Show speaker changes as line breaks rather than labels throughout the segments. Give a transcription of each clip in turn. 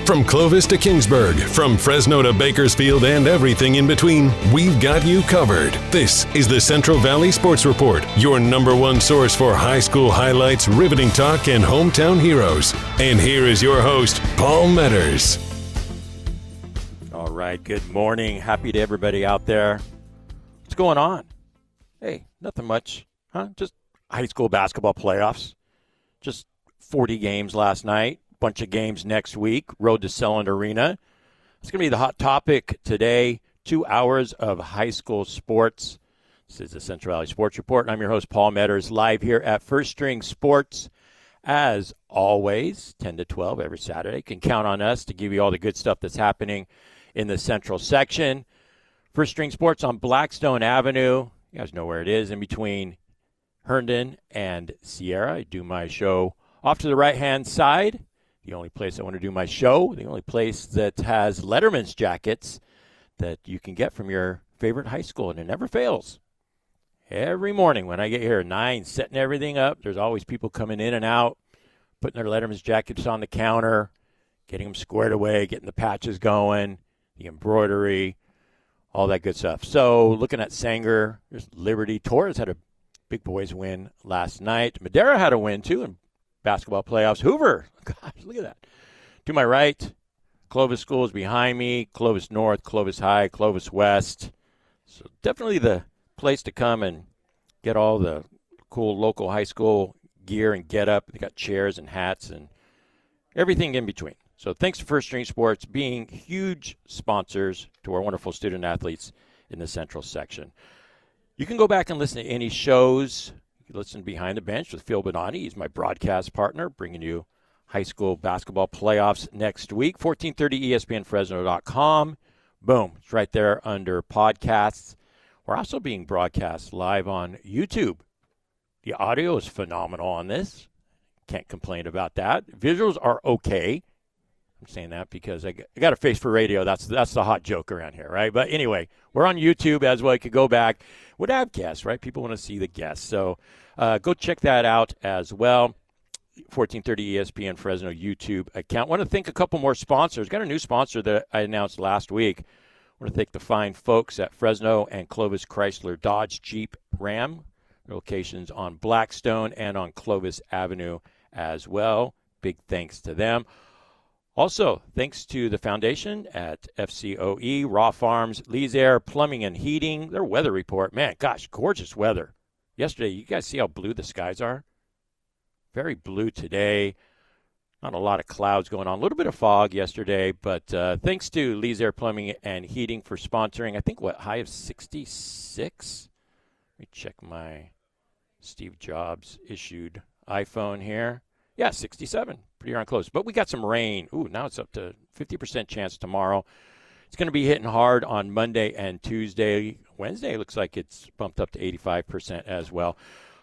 From Clovis to Kingsburg, from Fresno to Bakersfield and everything in between, we've got you covered. This is the Central Valley Sports Report, your number one source for high school highlights, riveting talk, and hometown heroes. And here is your host, Paul Metters.
All right, good morning. Happy to everybody out there. What's going on? Hey, nothing much, huh? Just high school basketball playoffs. Just 40 games last night. Bunch of games next week. Road to Selland Arena. It's going to be the hot topic today. 2 hours of high school sports. This is the Central Valley Sports Report, and I'm your host, Paul Metters, live here at First String Sports. As always, 10 to 12 every Saturday. You can count on us to give you all the good stuff that's happening in the Central section. First String Sports on Blackstone Avenue. You guys know where it is, in between Herndon and Sierra. I do my show off to the right-hand side. The only place I want to do my show, the only place that has Letterman's jackets that you can get from your favorite high school, and it never fails. Every morning when I get here at 9, setting everything up, there's always people coming in and out, putting their Letterman's jackets on the counter, getting them squared away, getting the patches going, the embroidery, all that good stuff. So looking at Sanger, there's Liberty. Torres had a big boys win last night. Madera had a win, too, in basketball playoffs. Hoover, gosh, look at that. To my right, Clovis Schools behind me, Clovis North, Clovis High, Clovis West. So definitely the place to come and get all the cool local high school gear and get up. They got chairs and hats and everything in between. So thanks to First String Sports being huge sponsors to our wonderful student athletes in the Central section. You can go back and listen to any shows. You can listen to Behind the Bench with Phil Bonatti. He's my broadcast partner, bringing you high school basketball playoffs next week. 1430 ESPNFresno.com. Boom. It's right there under podcasts. We're also being broadcast live on YouTube. The audio is phenomenal on this. Can't complain about that. Visuals are okay. I'm saying that because I got a face for radio. That's the hot joke around here, right? But anyway, we're on YouTube as well. You could go back. Would have guests, right? People want to see the guests. So go check that out as well. 1430 ESPN Fresno YouTube account. Want to thank a couple more sponsors. Got a new sponsor that I announced last week. Want to thank the fine folks at Fresno and Clovis Chrysler Dodge Jeep Ram. Locations on Blackstone and on Clovis Avenue as well. Big thanks to them. Also, thanks to the foundation at FCOE, Raw Farms, Lee's Air, Plumbing and Heating. Their weather report, man, gosh, gorgeous weather. Yesterday, you guys see how blue the skies are? Very blue today. Not a lot of clouds going on. A little bit of fog yesterday, but thanks to Lee's Air Plumbing and Heating for sponsoring. I think, high of 66? Let me check my Steve Jobs issued iPhone here. Yeah, 67. Pretty darn close. But we got some rain. Ooh, now it's up to 50% chance tomorrow. It's going to be hitting hard on Monday and Tuesday. Wednesday looks like it's bumped up to 85% as well.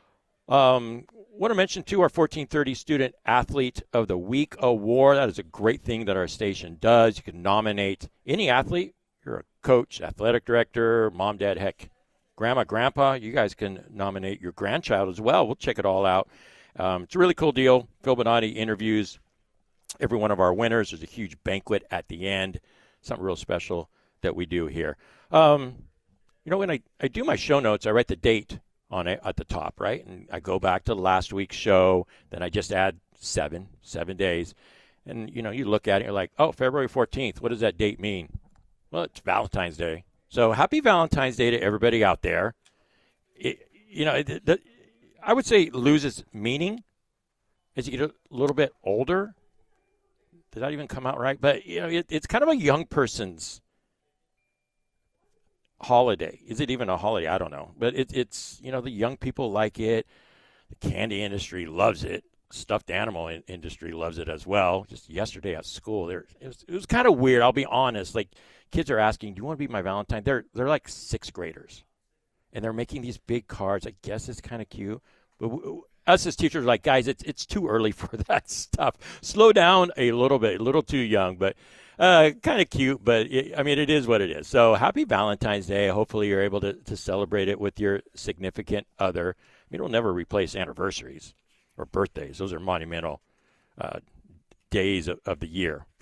Want to mention, too, our 1430 Student Athlete of the Week Award. That is a great thing that our station does. You can nominate any athlete. You're a coach, athletic director, mom, dad, heck, grandma, grandpa. You guys can nominate your grandchild as well. We'll check it all out. It's a really cool deal. Phil Bonatti interviews every one of our winners. There's a huge banquet at the end, something real special that we do here. When I do my show notes, I write the date on it at the top, right? And I go back to last week's show, then I just add 7 days. And, you look at it, you're like, oh, February 14th, what does that date mean? Well, it's Valentine's Day. So happy Valentine's Day to everybody out there. I would say it loses meaning as you get a little bit older. Did that even come out right? But, it's kind of a young person's holiday. Is it even a holiday? I don't know. But it's the young people like it. The candy industry loves it. Stuffed animal industry loves it as well. Just yesterday at school, it was kind of weird. I'll be honest. Like, kids are asking, do you want to be my Valentine? They're like 6th graders. And they're making these big cards. I guess it's kind of cute. But us as teachers are like, guys, it's too early for that stuff. Slow down a little bit, a little too young, but kind of cute. But, it is what it is. So happy Valentine's Day. Hopefully you're able to celebrate it with your significant other. It'll never replace anniversaries or birthdays. Those are monumental days of the year. But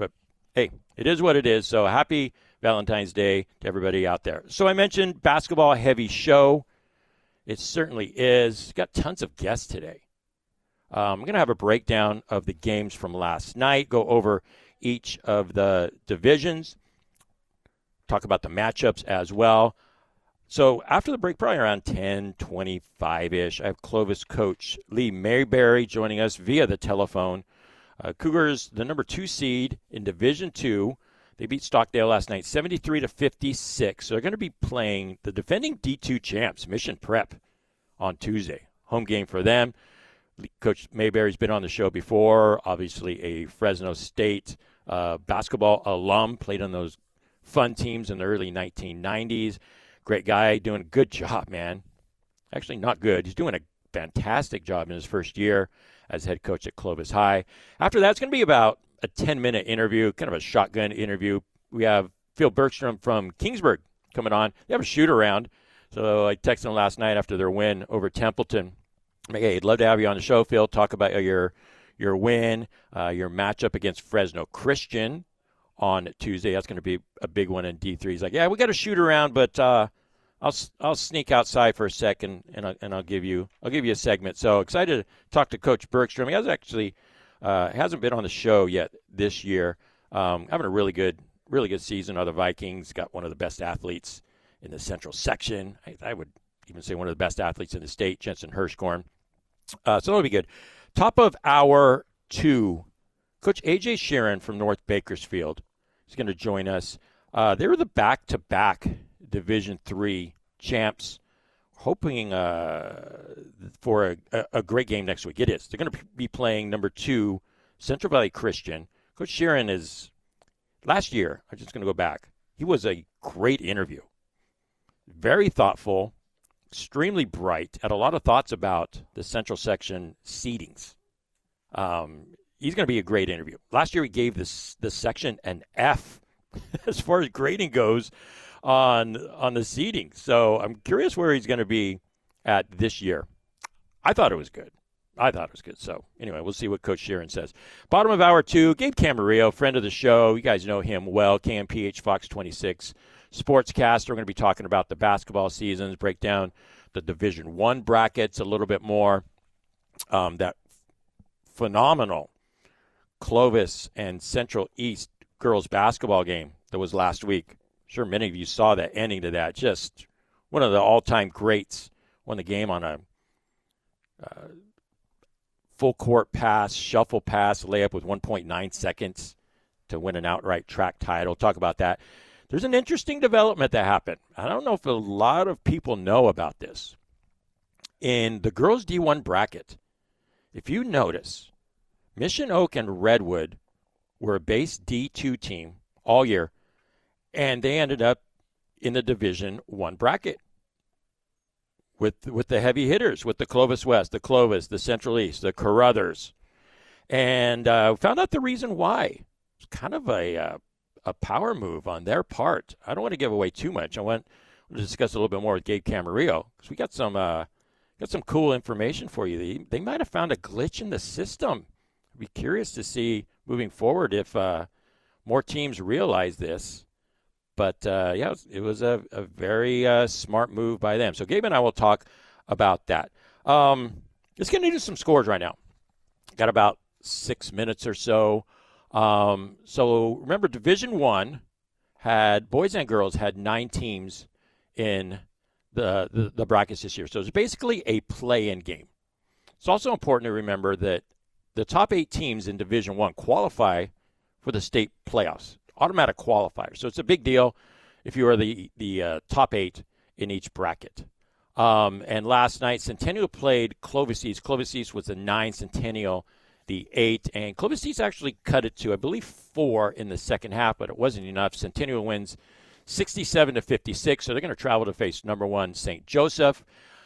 Hey, it is what it is. So happy Valentine's Day to everybody out there. So I mentioned basketball heavy show. It certainly is. Got tons of guests today. I'm going to have a breakdown of the games from last night, go over each of the divisions, talk about the matchups as well. So after the break, probably around 10:25-ish, I have Clovis coach Lee Mayberry joining us via the telephone. Cougars, the number 2 seed in Division II. They beat Stockdale last night 73-56. So they're going to be playing the defending D2 champs, Mission Prep, on Tuesday. Home game for them. Coach Mayberry's been on the show before, obviously a Fresno State basketball alum, played on those fun teams in the early 1990s. Great guy, doing a good job, man. Actually, not good. He's doing a fantastic job in his first year as head coach at Clovis High. After that, it's going to be about a 10-minute interview, kind of a shotgun interview. We have Phil Bergstrom from Kingsburg coming on. They have a shoot-around. So I texted him last night after their win over Templeton. Hey, I'd love to have you on the show, Phil. Talk about your win, your matchup against Fresno Christian on Tuesday. That's going to be a big one in D3. He's like, yeah, we got to shoot around, but I'll sneak outside for a second and I'll give you a segment. So excited to talk to Coach Bergstrom. He hasn't been on the show yet this year. Having a really good season. Are the Vikings got one of the best athletes in the Central Section. I would even say one of the best athletes in the state, Jensen Hirschkorn. So that'll be good. Top of hour 2, Coach A.J. Sheeran from North Bakersfield is going to join us. They were the back-to-back Division III champs, hoping for a great game next week. It is. They're going to be playing number 2, Central Valley Christian. Coach Sheeran is, last year, I'm just going to go back, he was a great interview. Very thoughtful, extremely bright, had a lot of thoughts about the Central Section seedings. He's going to be a great interview. Last year he gave this section an F as far as grading goes on the seeding. So I'm curious where he's going to be at this year. I thought it was good. So anyway, we'll see what Coach Sheeran says. Bottom of hour 2, Gabe Camarillo, friend of the show. You guys know him well, KMPH Fox 26 sportscaster. We're going to be talking about the basketball seasons, break down the Division I brackets a little bit more. That phenomenal Clovis and Central East girls basketball game that was last week. Sure, many of you saw that ending to that. Just one of the all-time greats. Won the game on a full court pass, shuffle pass, layup with 1.9 seconds to win an outright track title. Talk about that. There's an interesting development that happened. I don't know if a lot of people know about this. In the girls D1 bracket, if you notice, Mission Oak and Redwood were a base D2 team all year, and they ended up in the Division I bracket with the heavy hitters, with the Clovis West, the Clovis, the Central East, the Carruthers, and found out the reason why. It's kind of a power move on their part. I don't want to give away too much. I want to discuss a little bit more with Gabe Camarillo because we got some cool information for you. They might have found a glitch in the system. I'd be curious to see moving forward if more teams realize this. But, it was a very smart move by them. So Gabe and I will talk about that. Let's get into some scores right now. Got about 6 minutes or so. So remember, Division I had boys and girls had 9 teams in the brackets this year. So it's basically a play-in game. It's also important to remember that the top 8 teams in Division I qualify for the state playoffs, automatic qualifiers. So it's a big deal if you are the top 8 in each bracket. And last night, Centennial played Clovis East. Clovis East was the 9, Centennial the 8, and Clovis East actually cut it to, I believe, 4 in the second half, but it wasn't enough. Centennial wins 67-56, so they're going to travel to face number 1 St. Joseph.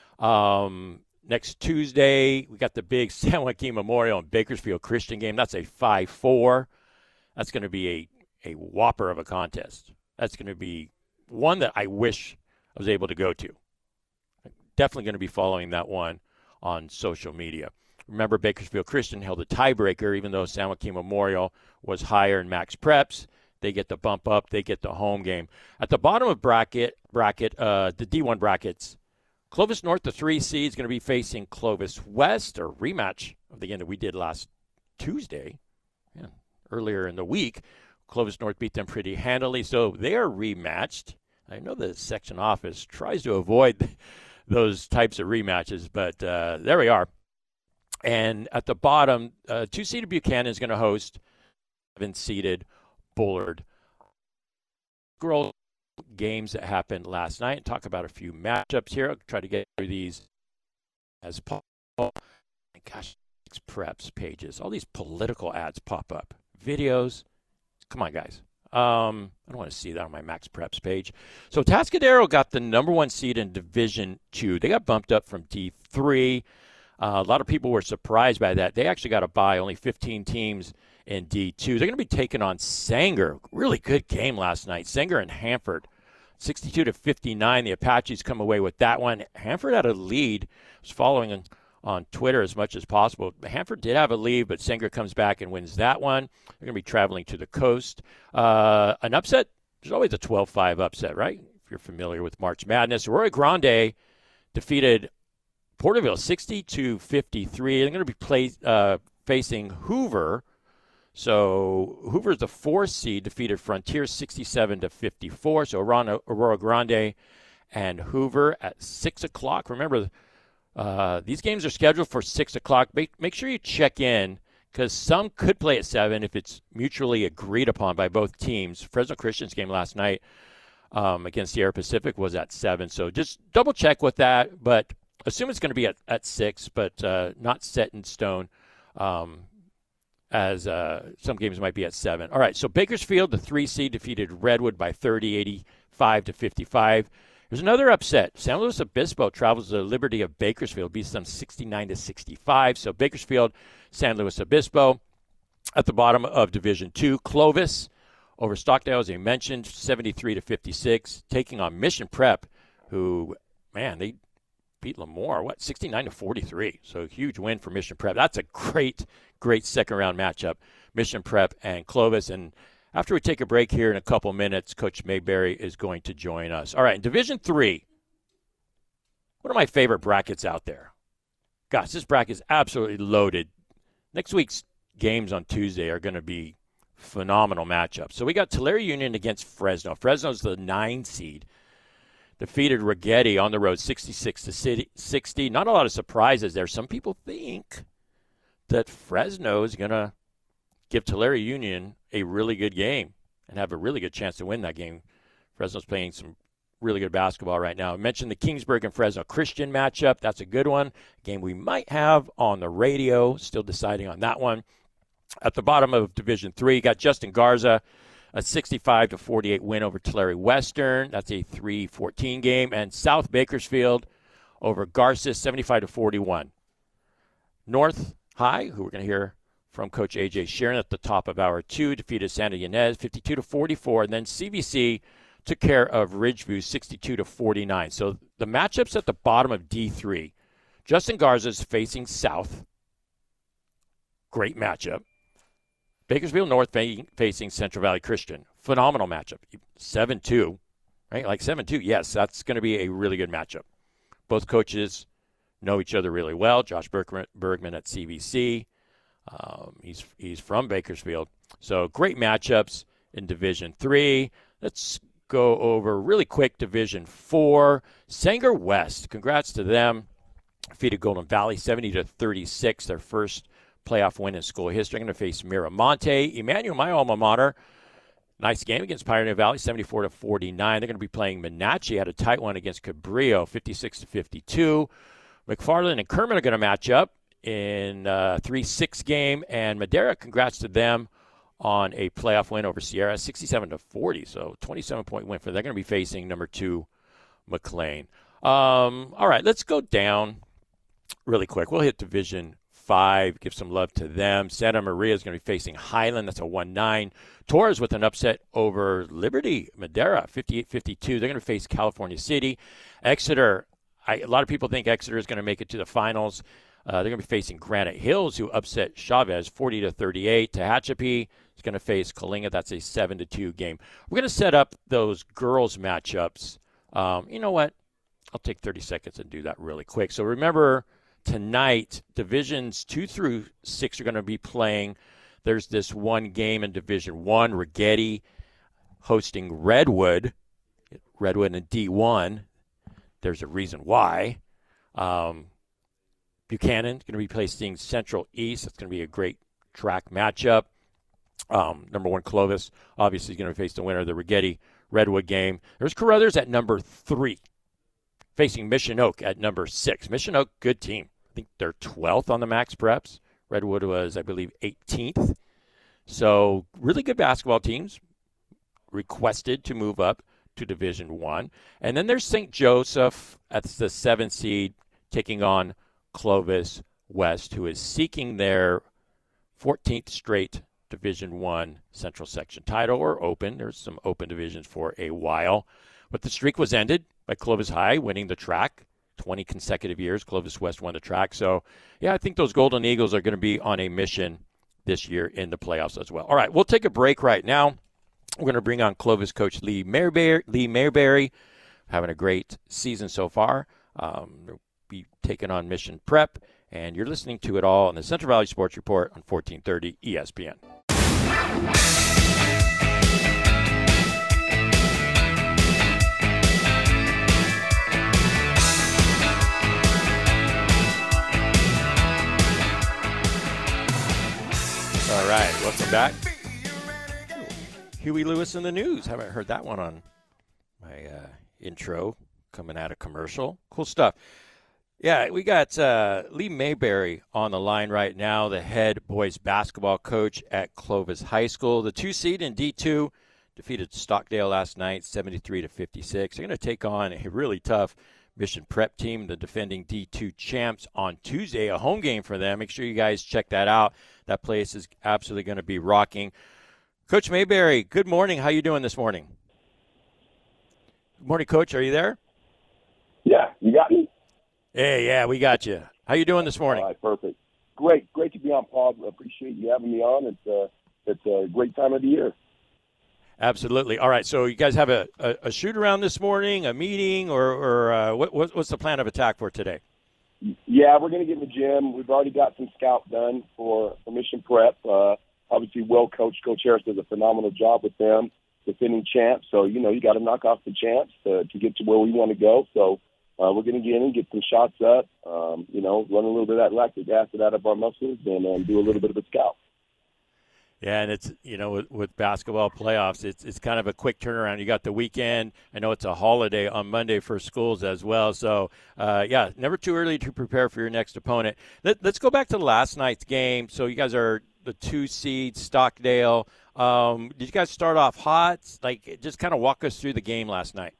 Next Tuesday, we got the big San Joaquin Memorial and Bakersfield Christian game. That's a 5-4. That's going to be a whopper of a contest. That's going to be one that I wish I was able to go to. Definitely going to be following that one on social media. Remember, Bakersfield Christian held a tiebreaker, even though San Joaquin Memorial was higher in max preps. They get the bump up. They get the home game. At the bottom of the D1 brackets, Clovis North, the 3 seed, is going to be facing Clovis West, a rematch of the game that we did last Tuesday, earlier in the week. Clovis North beat them pretty handily, so they are rematched. I know the section office tries to avoid those types of rematches, but there we are. And at the bottom, 2-seeded Buchanan is going to host 7-seeded Bullard. Scroll games that happened last night and talk about a few matchups here. I'll try to get through these as possible. Gosh, preps pages. All these political ads pop up. Videos. Come on, guys. I don't want to see that on my Max Preps page. So Tascadero got the number 1 seed in Division 2. They got bumped up from D3. A lot of people were surprised by that. They actually got a bye, only 15 teams in D2. They're going to be taking on Sanger. Really good game last night. Sanger and Hanford, 62-59. The Apaches come away with that one. Hanford had a lead. I was following on Twitter as much as possible. Hanford did have a lead, but Sanger comes back and wins that one. They're going to be traveling to the coast. An upset, there's always a 12-5 upset, right? If you're familiar with March Madness. Arroyo Grande defeated Porterville 60-53. They're going to be facing Hoover. So Hoover's the 4th seed, defeated Frontier 67-54. So Aurora Grande and Hoover at 6 o'clock. Remember, these games are scheduled for 6 o'clock. Make sure you check in, because some could play at 7 if it's mutually agreed upon by both teams. Fresno Christian's game last night against Sierra Pacific was at 7. So just double check with that, but assume it's going to be at 6, but not set in stone. As some games might be at 7. All right, so Bakersfield, the 3 seed, defeated Redwood by 30, 85-55. There's another upset. San Luis Obispo travels to the Liberty of Bakersfield, beats them 69-65. So Bakersfield, San Luis Obispo. At the bottom of Division 2, Clovis over Stockdale, as I mentioned, 73-56, taking on Mission Prep, who, man, they beat Lemoore, 69-43. So a huge win for Mission Prep. That's a great second-round matchup, Mission Prep and Clovis. And after we take a break here in a couple minutes, Coach Mayberry is going to join us. All right, in Division 3, one of my favorite brackets out there. Gosh, this bracket is absolutely loaded. Next week's games on Tuesday are going to be phenomenal matchups. So we got Tulare Union against Fresno. Fresno's the 9 seed. Defeated Rigetti on the road 66-60. Not a lot of surprises there. Some people think that Fresno is going to give Tulare Union a really good game and have a really good chance to win that game. Fresno's playing some really good basketball right now. I mentioned the Kingsburg and Fresno Christian matchup. That's a good one. A game we might have on the radio. Still deciding on that one. At the bottom of Division 3, you got Justin Garza, a 65-48 win over Tulare Western. That's a 3-14 game. And South Bakersfield over Garces, 75-41. North High, who we're going to hear from Coach A.J. Sharon at the top of Hour 2, defeated Santa Ynez 52-44. And then CVC took care of Ridgeview 62-49. So the matchups at the bottom of D3. Justin Garza is facing South. Great matchup. Bakersfield North facing Central Valley Christian. Phenomenal matchup. 7-2, right? Like 7-2, yes, that's going to be a really good matchup. Both coaches know each other really well. Josh Bergman at CVC. He's from Bakersfield. So great matchups in Division 3. Let's go over really quick Division 4. Sanger West, congrats to them. Defeated Golden Valley 70-36, their first playoff win in school history. They're going to face Miramonte. Emmanuel, my alma mater. Nice game against Pioneer Valley, 74-49. They're going to be playing Menachie. Had a tight one against Cabrillo, 56-52. McFarland and Kerman are going to match up in a 3-6 game. And Madera, congrats to them on a playoff win over Sierra, 67-40. So 27-point win for them. They're going to be facing number 2, McLean. All right, let's go down really quick. We'll hit Division 5, give some love to them. Santa Maria is going to be facing Highland. That's a 1-9. Torres with an upset over Liberty Madera, 58-52. They're going to face California City. Exeter, a lot of people think Exeter is going to make it to the finals. They're going to be facing Granite Hills, who upset Chavez 40-38. Tehachapi is going to face Kalinga. That's a 7-2 game. We're going to set up those girls matchups. You know what? I'll take 30 seconds and do that really quick. So remember, tonight, Divisions 2 through 6 are going to be playing. There's this one game in Division 1, Rigetti hosting Redwood in D1. There's a reason why. Buchanan going to be facing Central East. It's going to be a great track matchup. Number 1, Clovis, obviously, is going to face the winner of the Rigetti-Redwood game. There's Carruthers at number 3, facing Mission Oak at number 6. Mission Oak, good team. I think they're 12th on the Max Preps. Redwood was, I believe, 18th. So really good basketball teams requested to move up to Division 1. And then there's St. Joseph at the 7th seed taking on Clovis West, who is seeking their 14th straight Division 1 Central Section title, or open. There's some open divisions for a while. But the streak was ended by Clovis High winning the track. 20 consecutive years, Clovis West won the track. So, yeah, I think those Golden Eagles are going to be on a mission this year in the playoffs as well. All right, we'll take a break right now. We're going to bring on Clovis coach Lee Mayberry, having a great season so far. They'll be taking on Mission Prep, and you're listening to it all on the Central Valley Sports Report on 1430 ESPN. All right, welcome back. Huey Lewis in the news. Haven't heard that one on my intro coming out of commercial. Cool stuff. Yeah, we got Lee Mayberry on the line right now, the head boys basketball coach at Clovis High School. The 2 seed in D2 defeated Stockdale last night, 73-56. They're going to take on a really tough Mission Prep team, the defending D2 champs, on Tuesday, a home game for them. Make sure you guys check that out. That place is absolutely going to be rocking. Coach Mayberry, good morning. How you doing this morning? Good morning, Coach. Are you there?
Yeah, you got me?
Hey, yeah, we got you. How you doing this morning?
All right, perfect. Great to be on, Paul. I appreciate you having me on. It's a great time of the year.
Absolutely. All right, so you guys have a shoot-around this morning, a meeting, or what's the plan of attack for today?
Yeah, we're going to get in the gym. We've already got some scout done for Mission Prep. Obviously, well coached. Coach Harris does a phenomenal job with them, defending champs. So, you got to knock off the champs to get to where we want to go. So we're going to get in, get some shots up, run a little bit of that lactic acid out of our muscles, and do a little bit of a scout.
Yeah, and it's, with basketball playoffs, it's kind of a quick turnaround. You got the weekend. I know it's a holiday on Monday for schools as well. So, never too early to prepare for your next opponent. Let's go back to last night's game. So you guys are the 2 seed, Stockdale. Did you guys start off hot? Just kind of walk us through the game last night.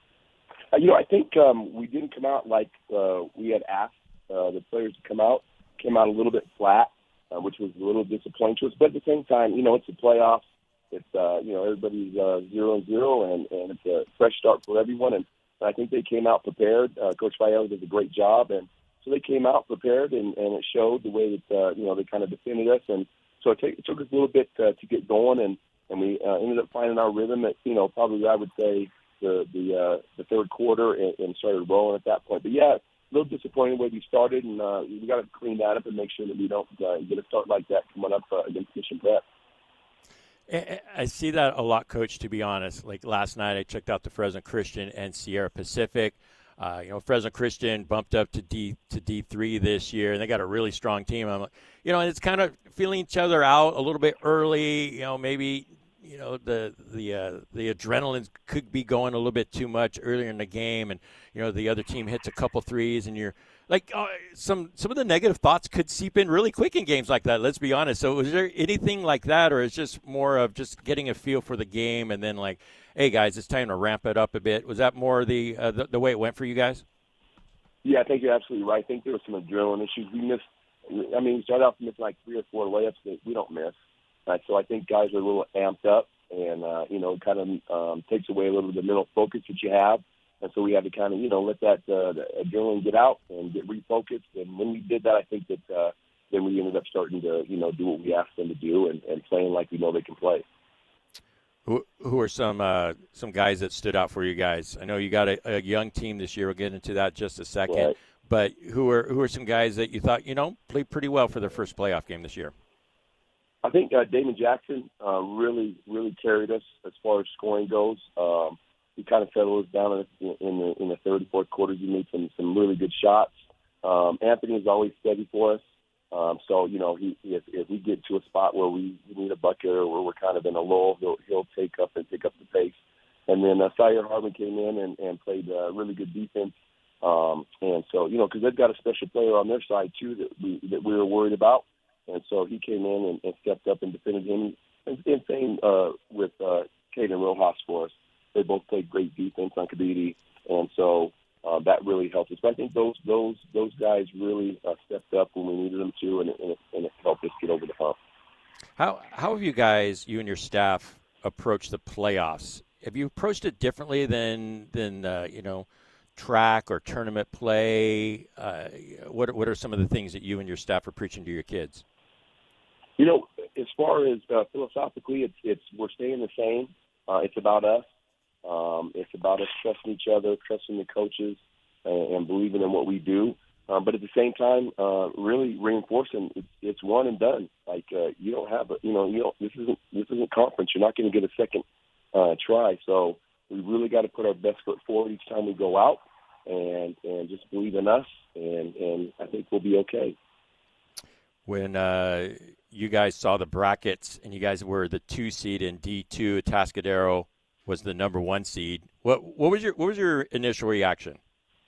I think we didn't come out like we had asked the players to come out. Came out a little bit flat. Which was a little disappointing to us. But at the same time, it's the playoffs. It's, everybody's 0-0, and it's a fresh start for everyone. And I think they came out prepared. Coach Fael did a great job. And so they came out prepared, and it showed the way that, they kind of defended us. And so it took us a little bit to get going, and we ended up finding our rhythm at, probably I would say the third quarter and started rolling at that point. But, yeah, a little disappointed the way we started, and we got to clean that up and make sure that we don't get a start like that coming up against Mission Prep.
I see that a lot, Coach, to be honest. Like last night I checked out the Fresno Christian and Sierra Pacific. Fresno Christian bumped up to D3 this year, and they got a really strong team. I'm like, and it's kind of feeling each other out a little bit early. Maybe the adrenaline could be going a little bit too much earlier in the game, and the other team hits a couple threes, and you're like, some of the negative thoughts could seep in really quick in games like that. Let's be honest. So, was there anything like that, or is just more of just getting a feel for the game, and then like, hey guys, it's time to ramp it up a bit? Was that more the way it went for you guys?
Yeah, I think you're absolutely right. I think there were some adrenaline issues. We started off missing like 3 or 4 layups that we don't miss. So I think guys are a little amped up, and, it kind of takes away a little of the mental focus that you have. And so we had to kind of, let that the adrenaline get out and get refocused. And when we did that, I think that then we ended up starting to, do what we asked them to do and playing like we know they can play.
Who are some guys that stood out for you guys? I know you got a young team this year. We'll get into that in just a second.
Right.
But who are some guys that you thought, played pretty well for their first playoff game this year?
I think Damon Jackson really carried us as far as scoring goes. He kind of settled us down in the third and fourth quarters. He made some really good shots. Anthony is always steady for us. So if we get to a spot where we need a bucket or where we're kind of in a lull, he'll pick up the pace. And then Sire Harmon came in and played really good defense. And so because they've got a special player on their side too that we were worried about. And so he came in and stepped up and defended him. And same with Caden Rojas for us. They both played great defense on Kabidi, and so that really helped us. But I think those guys really stepped up when we needed them to, and it helped us get over the hump.
How have you guys, you and your staff, approached the playoffs? Have you approached it differently than track or tournament play? What are some of the things that you and your staff are preaching to your kids?
As far as philosophically, it's we're staying the same. It's about us. It's about us trusting each other, trusting the coaches, and believing in what we do. But at the same time, really reinforcing it's one and done. Like you don't have this isn't conference. You're not going to get a second try. So we really got to put our best foot forward each time we go out, and just believe in us, and I think we'll be okay.
When you guys saw the brackets and you guys were the 2 seed in D2, Atascadero was the number 1 seed. What was your initial reaction?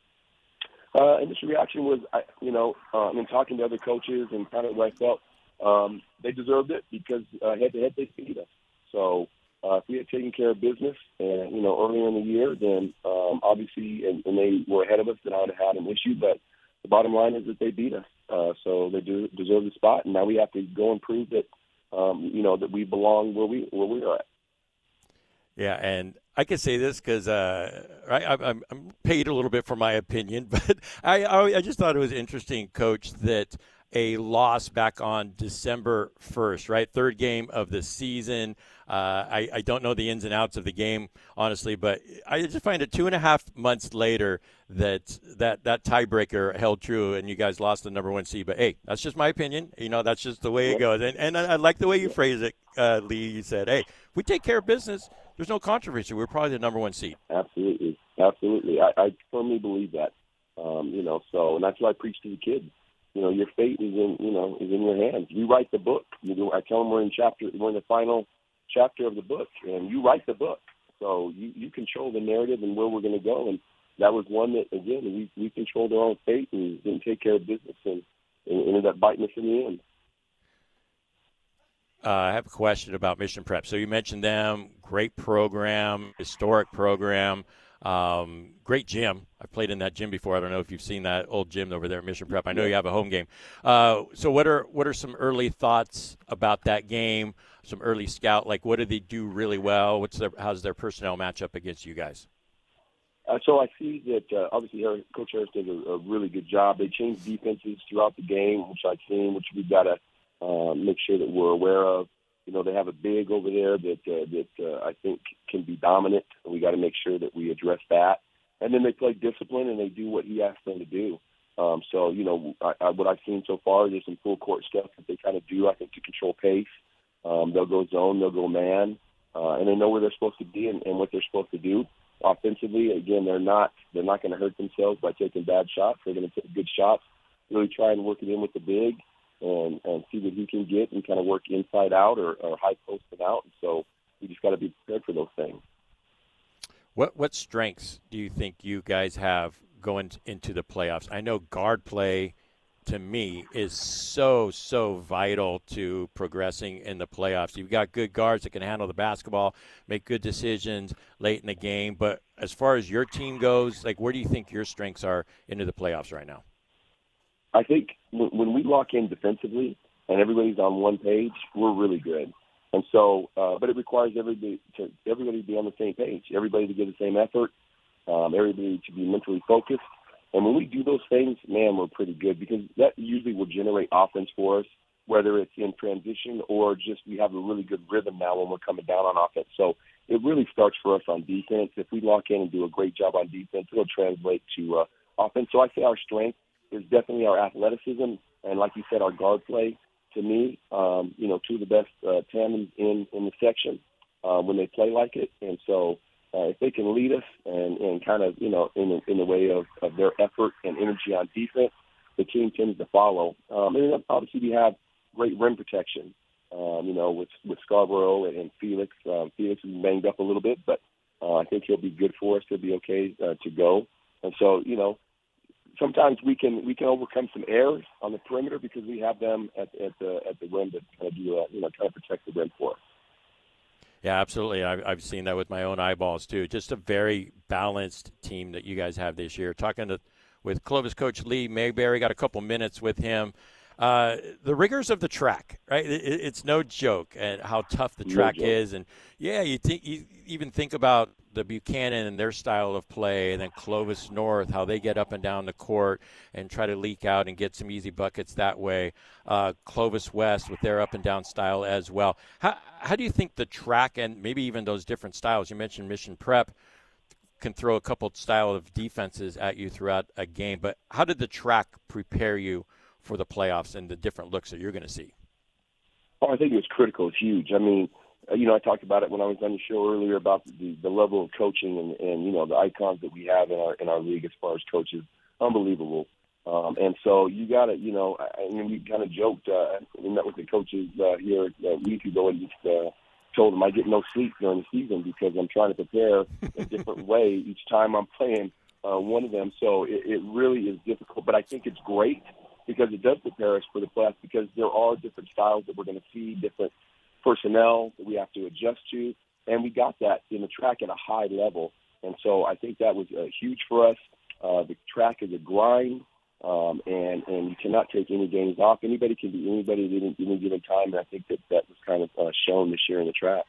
Initial reaction was, in talking to other coaches and kind of what I felt, they deserved it because head-to-head they beat us. So if we had taken care of business, and earlier in the year, then obviously, and they were ahead of us, then I would have had an issue. But the bottom line is that they beat us, so they do deserve the spot, and now we have to go and prove that that we belong where we are at.
Yeah, and I can say this because I'm paid a little bit for my opinion, but I just thought it was interesting, Coach, that a loss back on December 1st, right? Third game of the season. I don't know the ins and outs of the game, honestly, but I just find it 2.5 months later that tiebreaker held true and you guys lost the number 1 seed. But, hey, that's just my opinion. That's just the way it goes. And I like the way you phrase it, Lee. You said, hey, if we take care of business, there's no controversy. We're probably the number 1 seed. Absolutely.
I firmly believe that. So, and that's what I preach to the kids. Your fate is in your hands. You write the book. I tell them we're in the final chapter of the book, and you write the book. So you control the narrative and where we're going to go. And that was one that, again, we controlled our own fate and didn't take care of business, and ended up biting us in the end.
I have a question about Mission Prep. So you mentioned them, great program, historic program, great gym. I've played in that gym before. I don't know if you've seen that old gym over there at Mission Prep. I know you have a home game. So what are some early thoughts about that game, some early scout? Like, what do they do really well? How's their personnel match up against you guys?
So I see that obviously Coach Harris did a really good job. They changed defenses throughout the game, which I've seen, which we've got to make sure that we're aware of. They have a big over there that I think can be dominant, and we got to make sure that we address that. And then they play discipline, and they do what he asks them to do. So what I've seen so far, there's some full court stuff that they kind of do, I think, to control pace. They'll go zone, they'll go man, and they know where they're supposed to be and what they're supposed to do. Offensively, again, they're not going to hurt themselves by taking bad shots. They're going to take good shots, really try and work it in with the big, and see what he can get and kind of work inside out or high post and out. And so we just got to be prepared for those things.
What strengths do you think you guys have going into the playoffs? I know guard play, to me, is so vital to progressing in the playoffs. You've got good guards that can handle the basketball, make good decisions late in the game. But as far as your team goes, like, where do you think your strengths are into the playoffs right now?
I think when we lock in defensively and everybody's on one page, we're really good. And so, but it requires everybody to be on the same page, everybody to give the same effort. everybody to be mentally focused. And when we do those things, man, we're pretty good because that usually will generate offense for us, whether it's in transition or just we have a really good rhythm now when we're coming down on offense. So it really starts for us on defense. If we lock in and do a great job on defense, it'll translate to offense. So I say our strength is definitely our athleticism and, like you said, our guard play. To me, two of the best tandems in the section when they play like it. And so if they can lead us and kind of, in the way of their effort and energy on defense, the team tends to follow. And then obviously we have great rim protection, with Scarborough and Felix. Felix is banged up a little bit, but I think he'll be good for us. He'll be okay to go. And so, sometimes we can overcome some errors on the perimeter because we have them at the rim that kind of do kind of protect the rim for us.
Yeah, absolutely. I've seen that with my own eyeballs too. Just a very balanced team that you guys have this year. Talking with Clovis coach Lee Mayberry, got a couple minutes with him. The rigors of the track, right? It's no joke and how tough the track is. And yeah, you even think about the Buchanan and their style of play, and then Clovis North, how they get up and down the court and try to leak out and get some easy buckets that way. Clovis West with their up and down style as well. How do you think the track and maybe even those different styles, you mentioned Mission Prep, can throw a couple style of defenses at you throughout a game, but how did the track prepare you for the playoffs and the different looks that you're going to see?
Oh, I think it was critical. It's huge. I mean, I talked about it when I was on the show earlier about the level of coaching and the icons that we have in our league as far as coaches. Unbelievable. And so you got to, we kind of joked. We met with the coaches here a week ago and just told them I get no sleep during the season because I'm trying to prepare a different way each time I'm playing one of them. So it really is difficult, but I think it's great because it does prepare us for the playoffs because there are different styles that we're going to see, different personnel that we have to adjust to, and we got that in the track at a high level. And so I think that was huge for us. The track is a grind, and you cannot take any games off. Anybody can be anybody at any given time, and I think that was kind of shown this year in the track.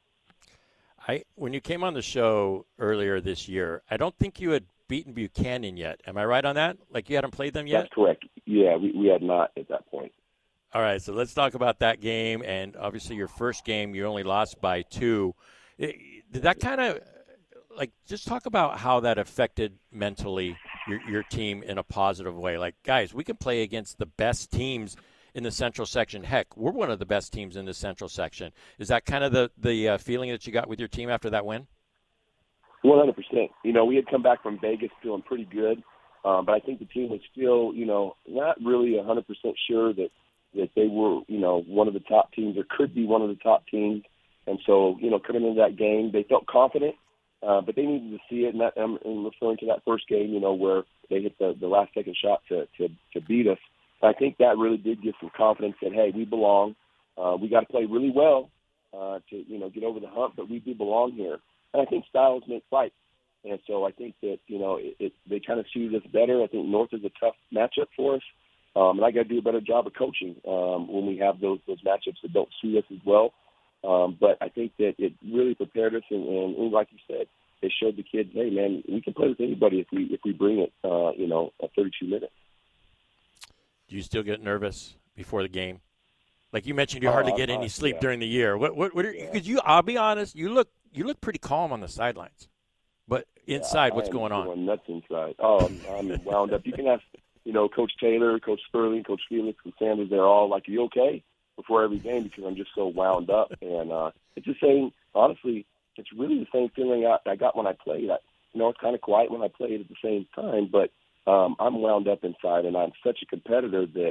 When you came on the show earlier this year, I don't think you had beaten Buchanan yet. Am I right on that? Like you hadn't played them yet?
That's correct. Yeah, we had not at that point.
All right, so let's talk about that game. And obviously your first game, you only lost by 2. Did that kind of, just talk about how that affected mentally your team in a positive way? Like, guys, we can play against the best teams in the Central Section. Heck, we're one of the best teams in the Central Section. Is that kind of the feeling that you got with your team after that win?
100%. We had come back from Vegas feeling pretty good, but I think the team was still, not really 100% sure that they were, one of the top teams or could be one of the top teams. And so, coming into that game, they felt confident, but they needed to see it. And I'm referring to that first game, where they hit the last second shot to beat us. I think that really did give some confidence that, hey, we belong. We got to play really well to, get over the hump, but we do belong here. And I think styles make fight. And so I think that, they kind of suited us better. I think North is a tough matchup for us. And I got to do a better job of coaching when we have those matchups that don't suit us as well. But I think that it really prepared us. And like you said, it showed the kids, hey, man, we can play with anybody if we bring it, at 32 minutes.
Do you still get nervous before the game? Like you mentioned, you hardly get any sleep during the year. Because I'll be honest, you look pretty calm on the sidelines, but inside, what's going on?
Going nuts inside. Oh, I'm wound up. You can ask, Coach Taylor, Coach Sterling, Coach Felix, and Sanders. They're all like, "Are you okay?" before every game because I'm just so wound up. And it's the same. Honestly, it's really the same feeling I got when I played. It's kind of quiet when I played at the same time, but I'm wound up inside, and I'm such a competitor that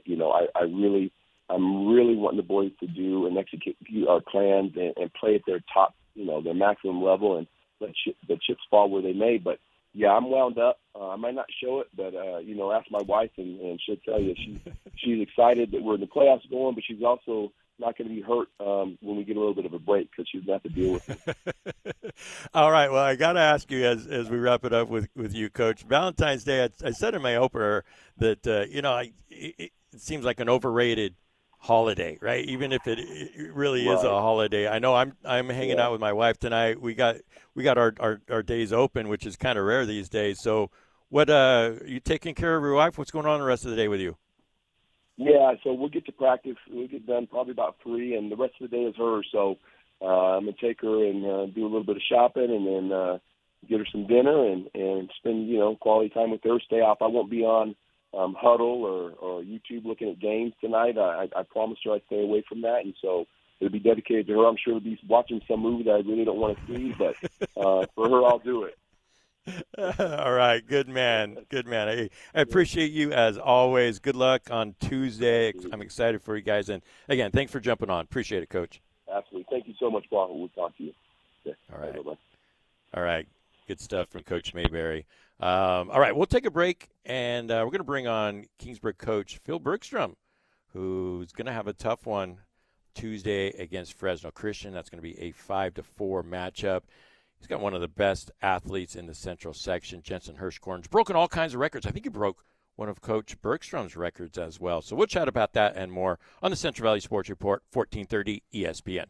I'm really wanting the boys to do and execute our plans and play at their top, their maximum level and let the chips fall where they may. But, yeah, I'm wound up. I might not show it, but, ask my wife, and she'll tell you she's excited that we're in the playoffs going, but she's also not going to be hurt when we get a little bit of a break because she's going to have to deal with it.
All right. Well, I got to ask you as we wrap it up with you, Coach. Valentine's Day, I said in my opener that, it seems like an overrated holiday, right? Even if it really is a holiday. I know I'm hanging out with my wife tonight. We got our days open, which is kind of rare these days. So what you taking care of your wife? What's going on the rest of the day with you?
Yeah, so we'll get to practice. We'll get done probably about 3, and the rest of the day is hers. So I'm going to take her and do a little bit of shopping, and then get her some dinner and spend, quality time with her, stay off. I won't be on Huddle or YouTube looking at games tonight. I promised her I'd stay away from that, and so it'll be dedicated to her. I'm sure we'll be watching some movie that I really don't want to see, but for her, I'll do it.
All right. Good man. I appreciate you as always. Good luck on Tuesday. I'm excited for you guys. And, again, thanks for jumping on. Appreciate it, Coach.
Absolutely. Thank you so much, Paul. We'll talk to you. Okay.
All right.
Bye-bye.
All right. Good stuff from Coach Mayberry. All right. We'll take a break, and we're going to bring on Kingsburg coach Phil Bergstrom, who's going to have a tough one Tuesday against Fresno Christian. That's going to be a 5-4 matchup. He's got one of the best athletes in the Central section, Jensen Hirschkorn. He's broken all kinds of records. I think he broke one of Coach Bergstrom's records as well. So we'll chat about that and more on the Central Valley Sports Report, 1430 ESPN.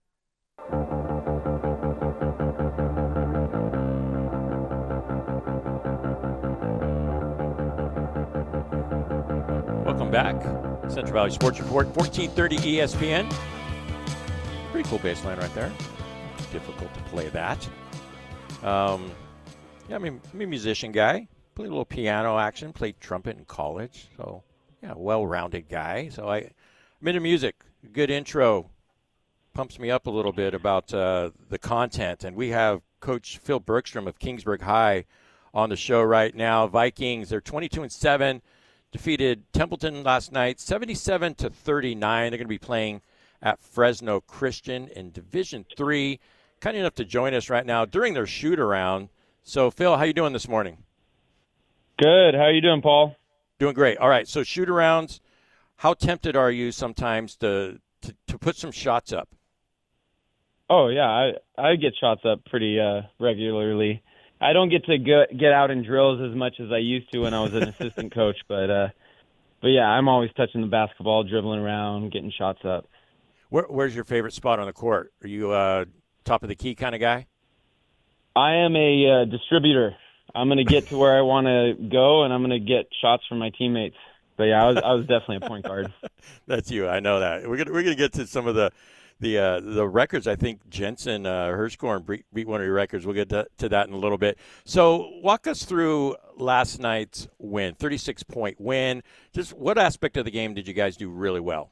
Welcome back. Central Valley Sports Report, 1430 ESPN. Pretty cool bass line right there. Difficult to play that. I'm a musician guy. Played a little piano action. Played trumpet in college. So, yeah, well-rounded guy. So I'm into music. Good intro. Pumps me up a little bit about the content. And we have Coach Phil Bergstrom of Kingsburg High on the show right now. Vikings, they're 22-7. Defeated Templeton last night, 77-39. They're going to be playing at Fresno Christian in Division III. Kind enough to join us right now during their shoot-around. So, Phil, how you doing this morning?
Good. How are you doing, Paul?
Doing great. All right, so shoot-arounds, how tempted are you sometimes to put some shots up?
Oh, yeah. I get shots up pretty regularly. I don't get to get out in drills as much as I used to when I was an assistant coach, but yeah, I'm always touching the basketball, dribbling around, getting shots up.
Where's your favorite spot on the court? Are you top of the key kind of guy?
I am a distributor. I'm going to get to where I want to go, and I'm going to get shots from my teammates. But yeah, I was definitely a point guard.
That's you. I know that. We're gonna get to some of the records. I think Jensen Hirschkorn beat one of your records. We'll get to that in a little bit. So walk us through last night's win, 36-point win. Just what aspect of the game did you guys do really well?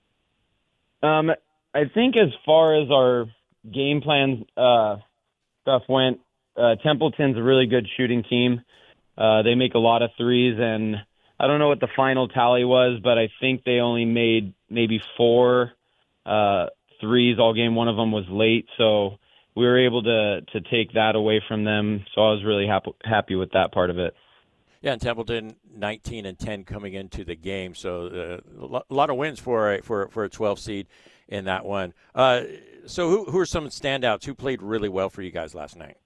I think as far as our game plan stuff went, Templeton's a really good shooting team. They make a lot of threes, and I don't know what the final tally was, but I think they only made maybe 4 threes all game. One of them was late, so we were able to take that away from them. So I was really happy with that part of it.
Yeah, and Templeton 19-10 coming into the game, so a lot of wins for a 12 seed in that one. So who are some standouts? Who played really well for you guys last night?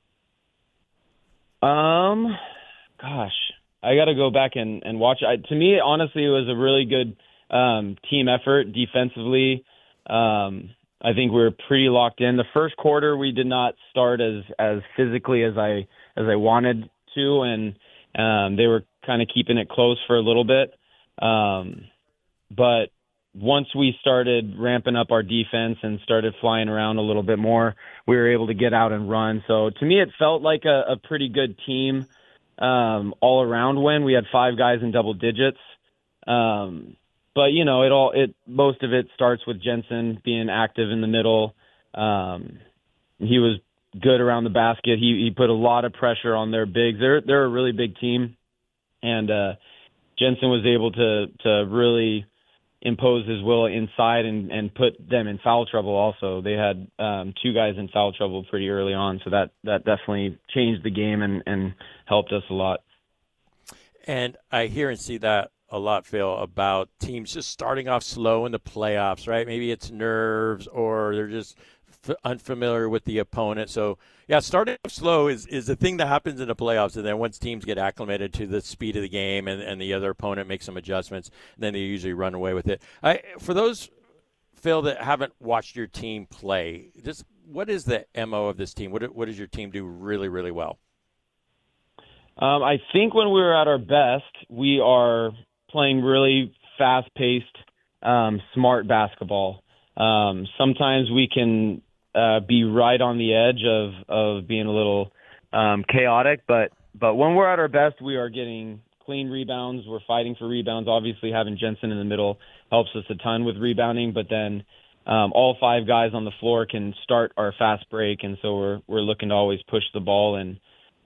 Gosh, I got to go back and watch. To me, honestly, it was a really good team effort defensively. I think we were pretty locked in. The first quarter, we did not start as physically as I wanted to, and they were kind of keeping it close for a little bit. But once we started ramping up our defense and started flying around a little bit more, we were able to get out and run. So to me, it felt like a pretty good team all around win. We had 5 guys in double digits. But most of it starts with Jensen being active in the middle. He was good around the basket. He put a lot of pressure on their bigs. They're a really big team, and Jensen was able to really impose his will inside and put them in foul trouble. Also, they had 2 guys in foul trouble pretty early on, so that definitely changed the game and helped us a lot.
And I hear and see that a lot, Phil, about teams just starting off slow in the playoffs, right? Maybe it's nerves or they're just unfamiliar with the opponent. So, yeah, starting off slow is the thing that happens in the playoffs. And then once teams get acclimated to the speed of the game and the other opponent makes some adjustments, then they usually run away with it. For those, Phil, that haven't watched your team play, just what is the MO of this team? What does your team do really, really well?
I think when we were at our best, we are playing really fast-paced, smart basketball. Sometimes we can be right on the edge of being a little chaotic, but when we're at our best, we are getting clean rebounds. We're fighting for rebounds. Obviously, having Jensen in the middle helps us a ton with rebounding, but then all 5 guys on the floor can start our fast break, and so we're looking to always push the ball and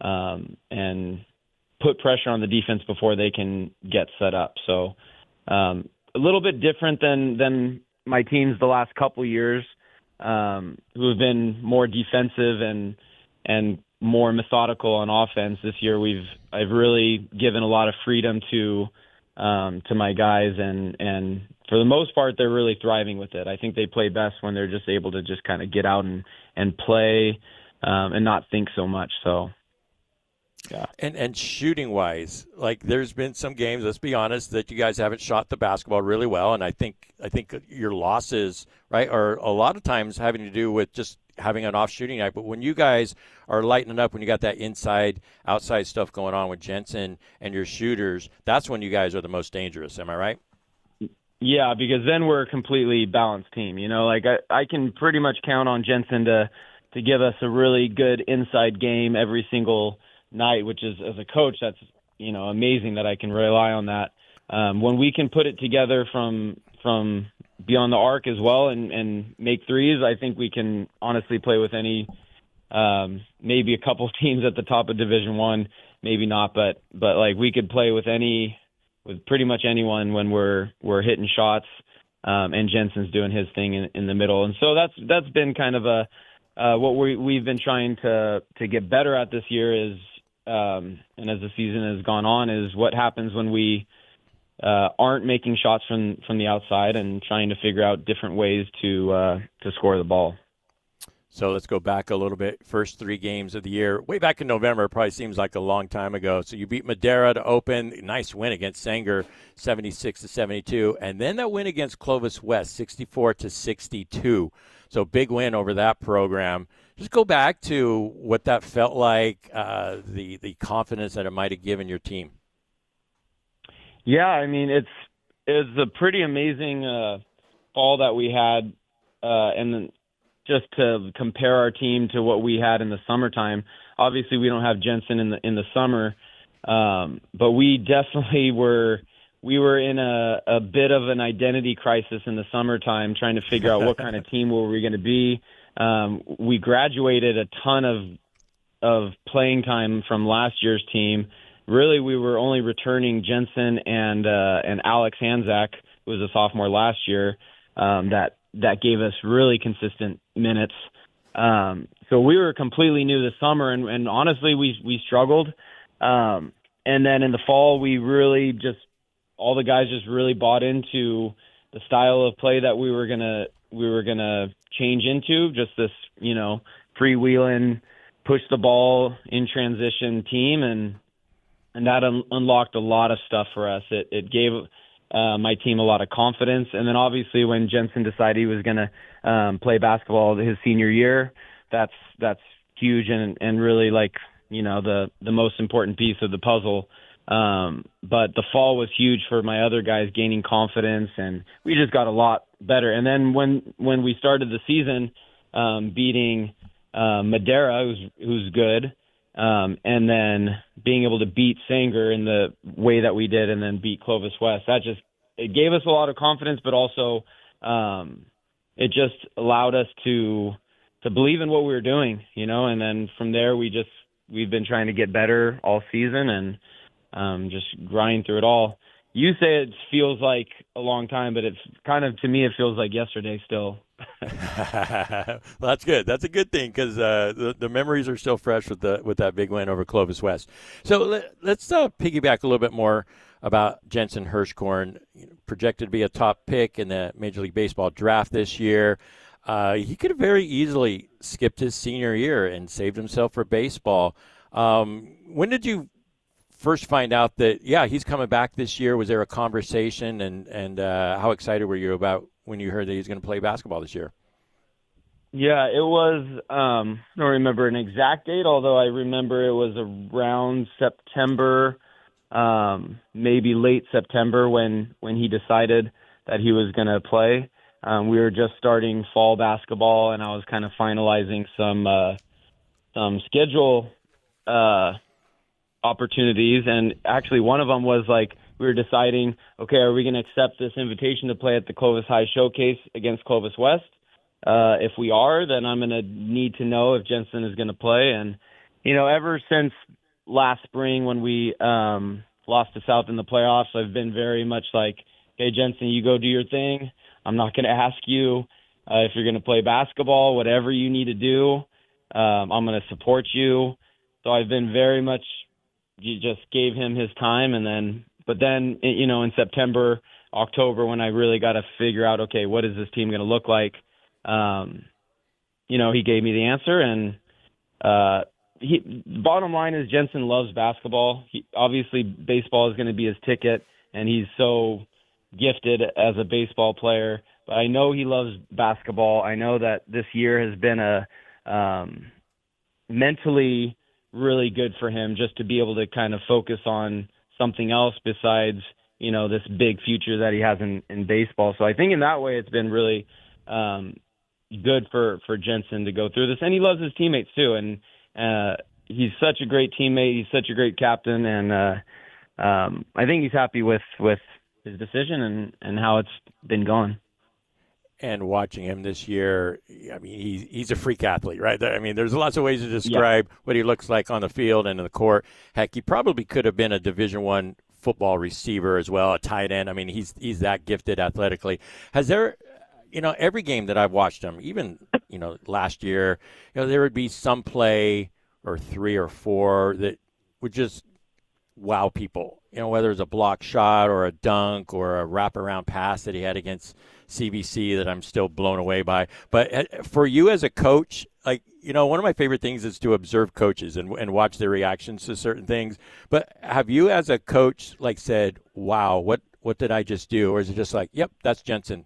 put pressure on the defense before they can get set up. So a little bit different than my teams the last couple of years, who have been more defensive and more methodical on offense. This year I've really given a lot of freedom to my guys, and for the most part they're really thriving with it. I think they play best when they're just able to just kind of get out and play and not think so much. So yeah.
And shooting wise, like there's been some games, let's be honest, that you guys haven't shot the basketball really well, and I think your losses, right, are a lot of times having to do with just having an off shooting night. But when you guys are lightening up, when you got that inside outside stuff going on with Jensen and your shooters, that's when you guys are the most dangerous. Am I right?
Yeah, because then we're a completely balanced team. You know, like I can pretty much count on Jensen to give us a really good inside game every single night, which is, as a coach, that's, you know, amazing that I can rely on that. When we can put it together from beyond the arc as well and make threes, I think we can honestly play with any, maybe a couple of teams at the top of Division I, maybe not, but like we could play with pretty much anyone when we're hitting shots, and Jensen's doing his thing in the middle. And so that's been kind of what we've been trying to get better at this year is, and as the season has gone on, is what happens when we aren't making shots from the outside and trying to figure out different ways to score the ball.
So let's go back a little bit. First 3 games of the year, way back in November, probably seems like a long time ago. So you beat Madera to open, nice win against Sanger, 76-72, and then that win against Clovis West, 64-62. So big win over that program. Just go back to what that felt like, the confidence that it might have given your team.
Yeah, I mean, it's a pretty amazing fall that we had, and then just to compare our team to what we had in the summertime. Obviously, we don't have Jensen in the summer, but we definitely were in a bit of an identity crisis in the summertime, trying to figure out what kind of team were we going to be. We graduated a ton of playing time from last year's team. Really, we were only returning Jensen and Alex Hanzak, who was a sophomore last year, that gave us really consistent minutes. So we were completely new this summer, and honestly, we struggled. And then in the fall, we really all the guys just really bought into the style of play that we were gonna change into, just this, you know, freewheeling, push the ball in transition team, and that unlocked a lot of stuff for us. It gave my team a lot of confidence, and then obviously when Jensen decided he was gonna play basketball his senior year, that's huge and really, like, you know, the most important piece of the puzzle. But the fall was huge for my other guys gaining confidence, and we just got a lot better. And then when we started the season, beating Madera, who's good, and then being able to beat Sanger in the way that we did, and then beat Clovis West, it gave us a lot of confidence, but also it just allowed us to believe in what we were doing, you know. And then from there, we've been trying to get better all season and just grind through it all. You say it feels like a long time, but it's kind of, to me, it feels like yesterday still.
Well, that's good. That's a good thing, because the memories are still fresh with that big win over Clovis West. So let's piggyback a little bit more about Jensen Hirschkorn, projected to be a top pick in the Major League Baseball draft this year. He could have very easily skipped his senior year and saved himself for baseball. When did you first find out that, yeah, he's coming back this year? Was there a conversation, and how excited were you about when you heard that he's going to play basketball this year?
Yeah, it was, I don't remember an exact date, although I remember it was around September, maybe late September when he decided that he was going to play. We were just starting fall basketball, and I was kind of finalizing some schedule opportunities. And actually one of them was like, we were deciding, okay, are we going to accept this invitation to play at the Clovis High Showcase against Clovis West? If we are, then I'm going to need to know if Jensen is going to play. And, ever since last spring when we lost to South in the playoffs, I've been very much like, okay, Jensen, you go do your thing. I'm not going to ask you if you're going to play basketball, whatever you need to do. I'm going to support you. So I've been very much, you just gave him his time. But then, in September, October, when I really got to figure out, okay, what is this team going to look like? He gave me the answer, and bottom line is Jensen loves basketball. Obviously baseball is going to be his ticket, and he's so gifted as a baseball player, but I know he loves basketball. I know that this year has been a mentally really good for him, just to be able to kind of focus on something else besides, this big future that he has in baseball. So I think in that way it's been really good for Jensen to go through this, and he loves his teammates too. And he's such a great teammate. He's such a great captain, and I think he's happy with his decision and how it's been going.
And watching him this year, I mean, he's a freak athlete, right? I mean, there's lots of ways to describe what he looks like on the field and in the court. Heck, he probably could have been a Division I football receiver as well, a tight end. I mean, he's that gifted athletically. Has there, every game that I've watched him, even, last year, there would be some play or 3 or 4 that would just wow people, whether it's a block shot or a dunk or a wraparound pass that he had against CBC that I'm still blown away by. But for you as a coach, one of my favorite things is to observe coaches and watch their reactions to certain things. But have you as a coach, said, wow, what did I just do? Or is it just like, yep, that's Jensen?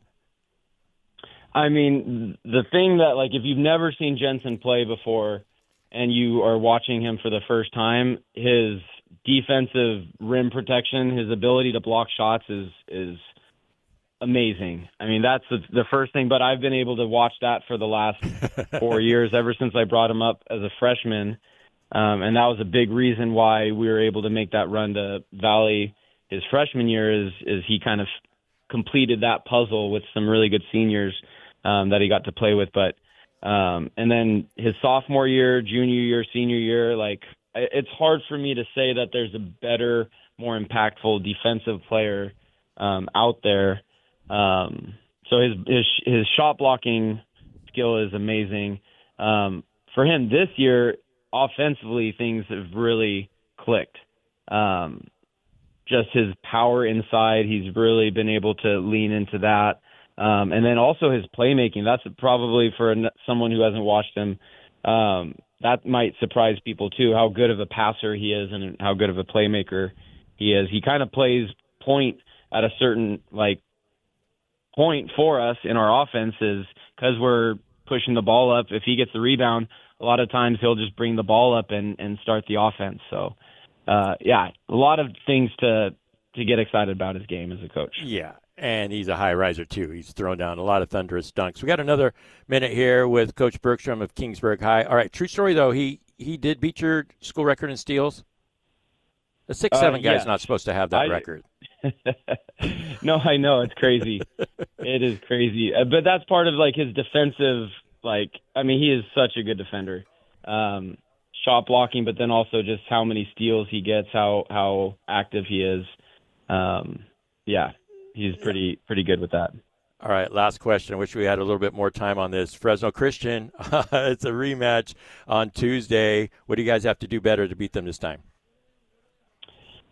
I mean, the thing that, if you've never seen Jensen play before and you are watching him for the first time, his defensive rim protection, his ability to block shots is amazing. I mean, that's the first thing, but I've been able to watch that for the last 4 years, ever since I brought him up as a freshman. And that was a big reason why we were able to make that run to Valley his freshman year is he kind of completed that puzzle with some really good seniors that he got to play with. But and then his sophomore year, junior year, senior year, it's hard for me to say that there's a better, more impactful defensive player out there. So his shot blocking skill is amazing. For him this year, offensively, things have really clicked. Just his power inside, he's really been able to lean into that. And then also his playmaking. That's probably for someone who hasn't watched him. That might surprise people too, how good of a passer he is and how good of a playmaker he is. He kind of plays point at a certain point for us in our offenses because we're pushing the ball up. If he gets the rebound, a lot of times he'll just bring the ball up and start the offense. So, a lot of things to get excited about his game as a coach.
Yeah, and he's a high riser too. He's thrown down a lot of thunderous dunks. We got another minute here with Coach Bergstrom of Kingsburg High. All right, true story though. He did beat your school record in steals. The 6'7" guy's not supposed to have that record.
No, I know. It's crazy. It is crazy. But that's part of his defensive, he is such a good defender. Shot blocking, but then also just how many steals he gets, how active he is. He's pretty good with that.
All right, last question. I wish we had a little bit more time on this. Fresno Christian, it's a rematch on Tuesday. What do you guys have to do better to beat them this time?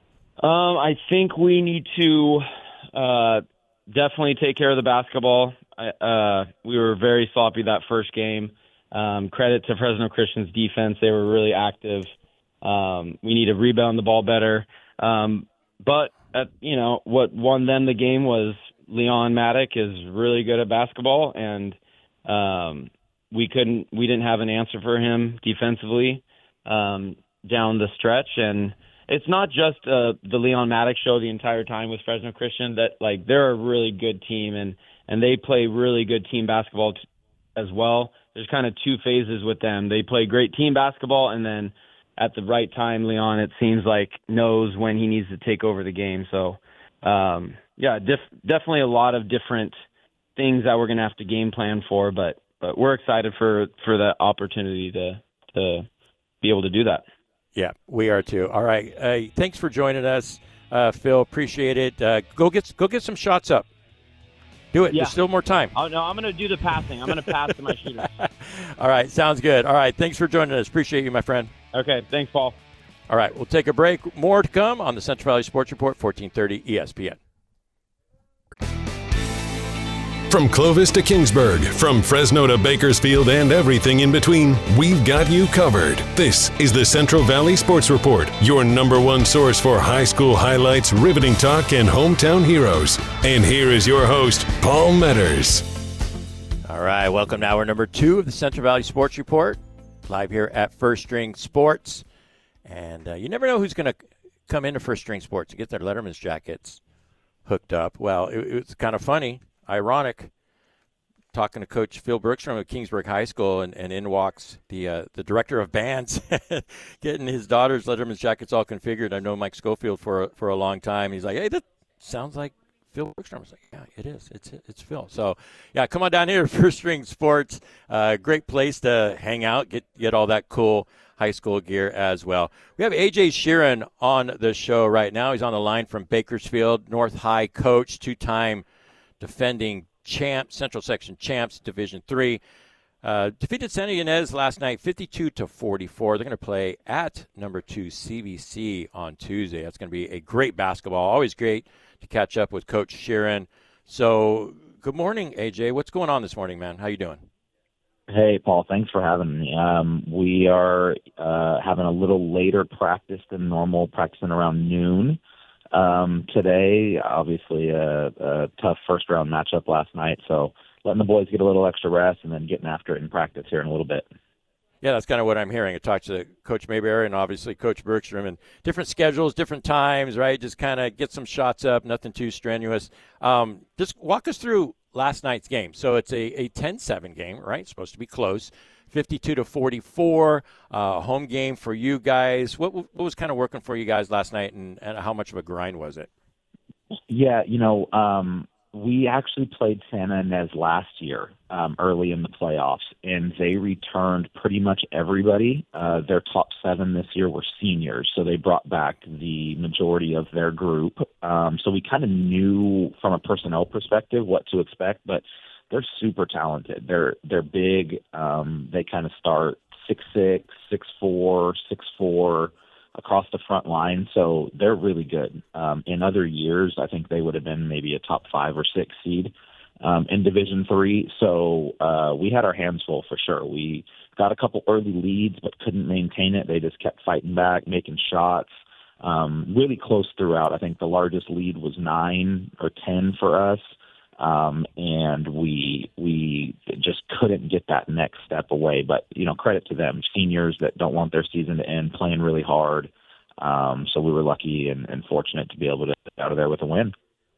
I think we need to definitely take care of the basketball. We were very sloppy that first game. Credit to Fresno Christian's defense. They were really active. We need to rebound the ball better. But what won them the game was Leon Maddock is really good at basketball, and we didn't have an answer for him defensively down the stretch. And it's not just the Leon Maddock show the entire time with Fresno Christian. That they're a really good team, and they play really good team basketball as well. There's kind of two phases with them. They play great team basketball, and then at the right time, Leon, it seems like, knows when he needs to take over the game. So, definitely a lot of different things that we're going to have to game plan for, but we're excited for the opportunity to be able to do that.
Yeah, we are too. All right. Thanks for joining us, Phil. Appreciate it. Go get some shots up. Do it. Yeah. There's still more time.
Oh, no, I'm going to do the passing. I'm going to pass to my shooters.
All right. Sounds good. All right. Thanks for joining us. Appreciate you, my friend.
Okay. Thanks, Paul.
All right. We'll take a break. More to come on the Central Valley Sports Report, 1430 ESPN.
From Clovis to Kingsburg, from Fresno to Bakersfield and everything in between, we've got you covered. This is the Central Valley Sports Report, your number one source for high school highlights, riveting talk, and hometown heroes. And here is your host, Paul Metters.
All right, welcome to hour number 2 of the Central Valley Sports Report, live here at First String Sports. And you never know who's going to come into First String Sports and get their Letterman's jackets hooked up. Well, it was kind of funny. Ironic, talking to Coach Phil Brookstrom at Kingsburg High School, and in walks the director of bands, getting his daughter's Letterman's jackets all configured. I've known Mike Schofield for a long time. He's like, hey, that sounds like Phil Brookstrom. I was like, yeah, it is. It's Phil. So, yeah, come on down here to First String Sports. Great place to hang out, get all that cool high school gear as well. We have A.J. Sheeran on the show right now. He's on the line from Bakersfield, North High coach, 2-time defending champs, Central Section champs, Division III. Defeated Santa Ynez last night, 52-44. They're going to play at number 2 CVC on Tuesday. That's going to be a great basketball. Always great to catch up with Coach Sheeran. So, good morning, AJ. What's going on this morning, man? How you doing?
Hey, Paul. Thanks for having me. We are having a little later practice than normal, practicing around noon. Today, obviously a tough first-round matchup last night, so letting the boys get a little extra rest and then getting after it in practice here in a little bit.
Yeah, that's kind of what I'm hearing. I talked to Coach Mayberry and obviously Coach Bergstrom, and different schedules, different times, right? Just kind of get some shots up, nothing too strenuous. Just walk us through last night's game. So it's a 10-7 game, right? It's supposed to be close. 52-44, home game for you guys. What was kind of working for you guys last night, and how much of a grind was it?
Yeah, we actually played Santa Ynez last year, early in the playoffs, and they returned pretty much everybody. Their top 7 this year were seniors, so they brought back the majority of their group. So we kind of knew from a personnel perspective what to expect, but they're super talented. They're big. They kind of start 6'6", 6'4", 6'4", across the front line, so they're really good. In other years, I think they would have been maybe a top 5 or 6 seed in Division III. So we had our hands full for sure. We got a couple early leads, but couldn't maintain it. They just kept fighting back, making shots. Really close throughout. I think the largest lead was 9 or 10 for us. And we just couldn't get that next step away. But, credit to them, seniors that don't want their season to end, playing really hard. So we were lucky and fortunate to be able to get out of there with a win.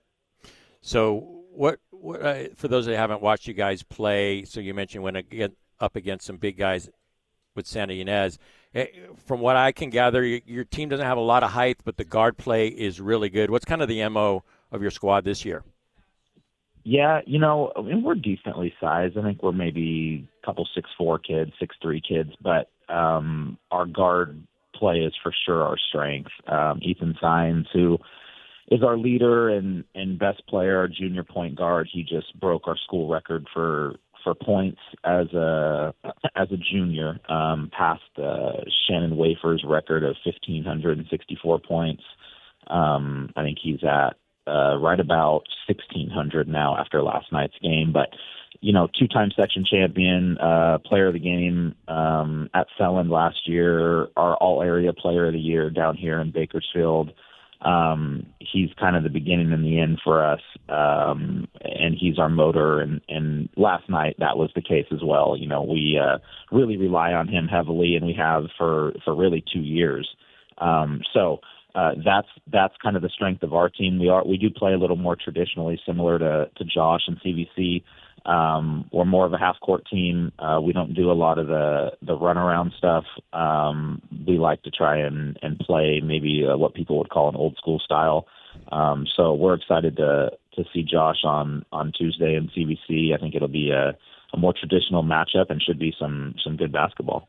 So what for those that haven't watched you guys play, so you mentioned when up against some big guys with Santa Ynez. From what I can gather, your team doesn't have a lot of height, but the guard play is really good. What's kind of the MO of your squad this year?
Yeah, we're decently sized. I think we're maybe a couple 6'4" kids, 6'3" kids, but our guard play is for sure our strength. Ethan Sines, who is our leader and best player, our junior point guard, he just broke our school record for points as a junior, past Shannon Wafer's record of 1,564 points. I think he's at right about 1,600 now after last night's game. But, two-time section champion, player of the game at Selland last year, our all-area player of the year down here in Bakersfield. He's kind of the beginning and the end for us, and he's our motor. And last night that was the case as well. We really rely on him heavily, and we have for really 2 years. So that's kind of the strength of our team. We do play a little more traditionally, similar to Josh and CVC. We're more of a half-court team. We don't do a lot of the runaround stuff. We like to try and play maybe what people would call an old-school style. So we're excited to see Josh on Tuesday in CVC. I think it'll be a more traditional matchup and should be some good basketball.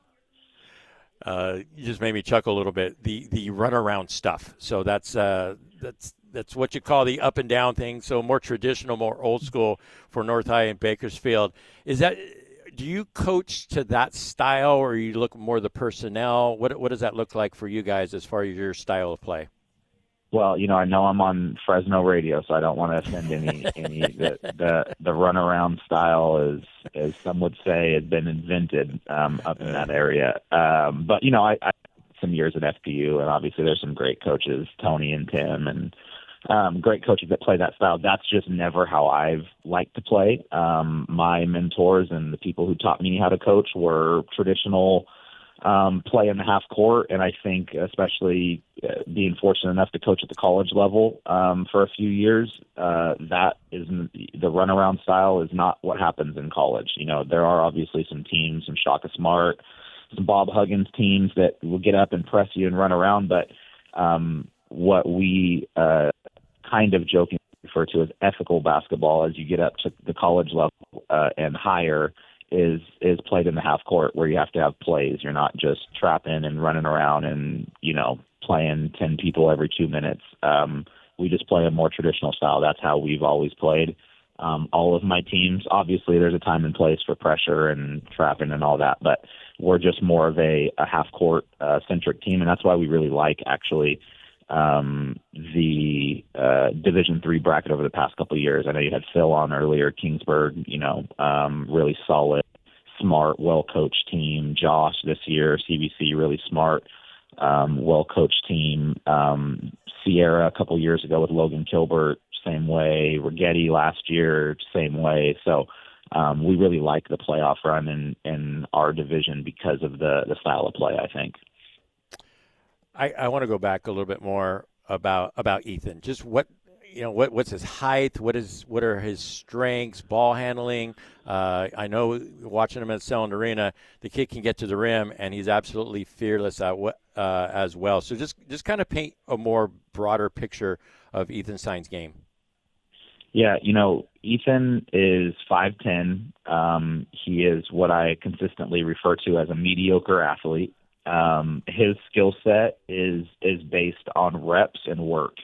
You just made me chuckle a little bit. The runaround stuff. So that's what you call the up and down thing. So more traditional, more old school for North High and Bakersfield. Do you coach to that style, or you look more the personnel? What does that look like for you guys as far as your style of play?
Well, I know I'm on Fresno radio, so I don't want to offend any the runaround style, as some would say, has been invented up in that area. But I some years at FPU, and obviously there's some great coaches, Tony and Tim, and great coaches that play that style. That's just never how I've liked to play. My mentors and the people who taught me how to coach were traditional play in the half court, and I think especially being fortunate enough to coach at the college level for a few years, that is the runaround style is not what happens in college. There are obviously some teams, some Shaka Smart, some Bob Huggins teams that will get up and press you and run around, but what we kind of jokingly refer to as ethical basketball, as you get up to the college level and higher, is played in the half court, where you have to have plays. You're not just trapping and running around and playing 10 people every 2 minutes. We just play a more traditional style. That's how we've always played. All of my teams, obviously there's a time and place for pressure and trapping and all that, but we're just more of a half court centric team, and that's why we really like actually the Division III bracket over the past couple of years. I know you had Phil on earlier, Kingsburg, really solid, smart, well-coached team. Josh this year, CBC, really smart, well-coached team. Sierra a couple years ago with Logan Kilbert, same way. Rigetti last year, same way. So we really like the playoff run in our division because of the style of play, I think.
I want to go back a little bit more about Ethan. Just what's his height? What are his strengths? Ball handling. I know watching him at Selland Arena, the kid can get to the rim, and he's absolutely fearless as well. So just kind of paint a more broader picture of Ethan Stein's game.
Yeah, Ethan is 5'10". He is what I consistently refer to as a mediocre athlete. His skill set is based on reps and work.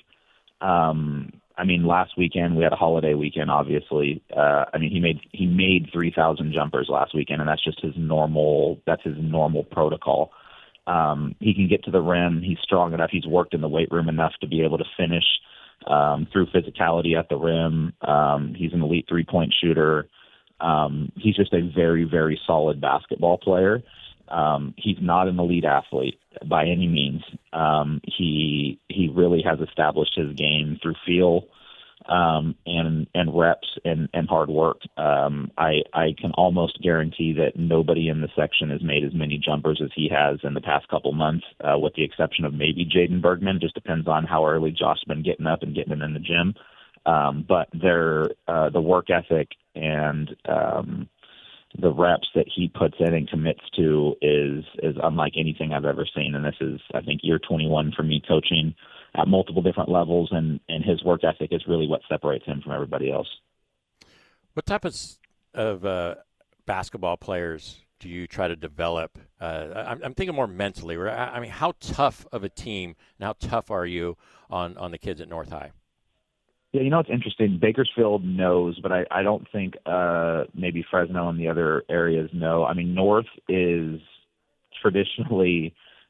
Last weekend we had a holiday weekend, obviously. He made 3,000 jumpers last weekend, and that's just his normal protocol. He can get to the rim. He's strong enough. He's worked in the weight room enough to be able to finish through physicality at the rim. He's an elite three-point shooter. He's just a very, very solid basketball player. He's not an elite athlete by any means. He really has established his game through feel and reps and hard work. I can almost guarantee that nobody in the section has made as many jumpers as he has in the past couple months, with the exception of maybe Jaden Bergman. Just depends on how early Josh's been getting up and getting in the gym. But the work ethic and the reps that he puts in and commits to is unlike anything I've ever seen. And this is, I think, year 21 for me coaching at multiple different levels, and his work ethic is really what separates him from everybody else. What
type of basketball players do you try to develop? I'm thinking more mentally. How tough of a team and how tough are you on the kids at North High?
Yeah, it's interesting. Bakersfield knows, but I don't think maybe Fresno and the other areas know. North is traditionally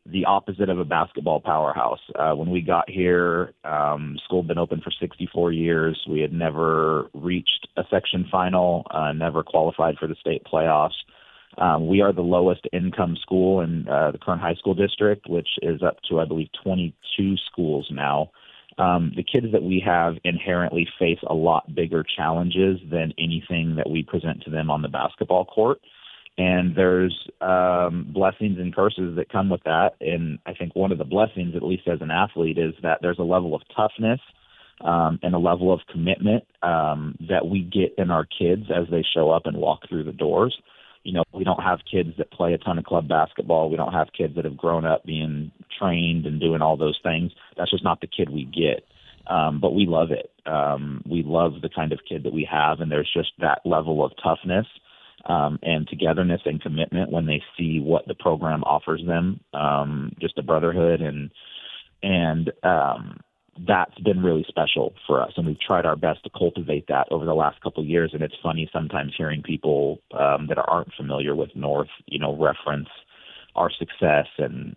the opposite of a basketball powerhouse. When we got here, school had been open for 64 years. We had never reached a section final, never qualified for the state playoffs. We are the lowest income school in the Kern High School District, which is up to, I believe, 22 schools now. The kids that we have inherently face a lot bigger challenges than anything that we present to them on the basketball court. And there's blessings and curses that come with that. And I think one of the blessings, at least as an athlete, is that there's a level of toughness and a level of commitment that we get in our kids as they show up and walk through the doors. You know, we don't have kids that play a ton of club basketball. We don't have kids that have grown up being trained and doing all those things. That's just not the kid we get. But we love it. We love the kind of kid that we have, and there's just that level of toughness and togetherness and commitment when they see what the program offers them, just a brotherhood, and that's been really special for us. And we've tried our best to cultivate that over the last couple of years. And it's funny sometimes hearing people that aren't familiar with North, you know, reference our success, and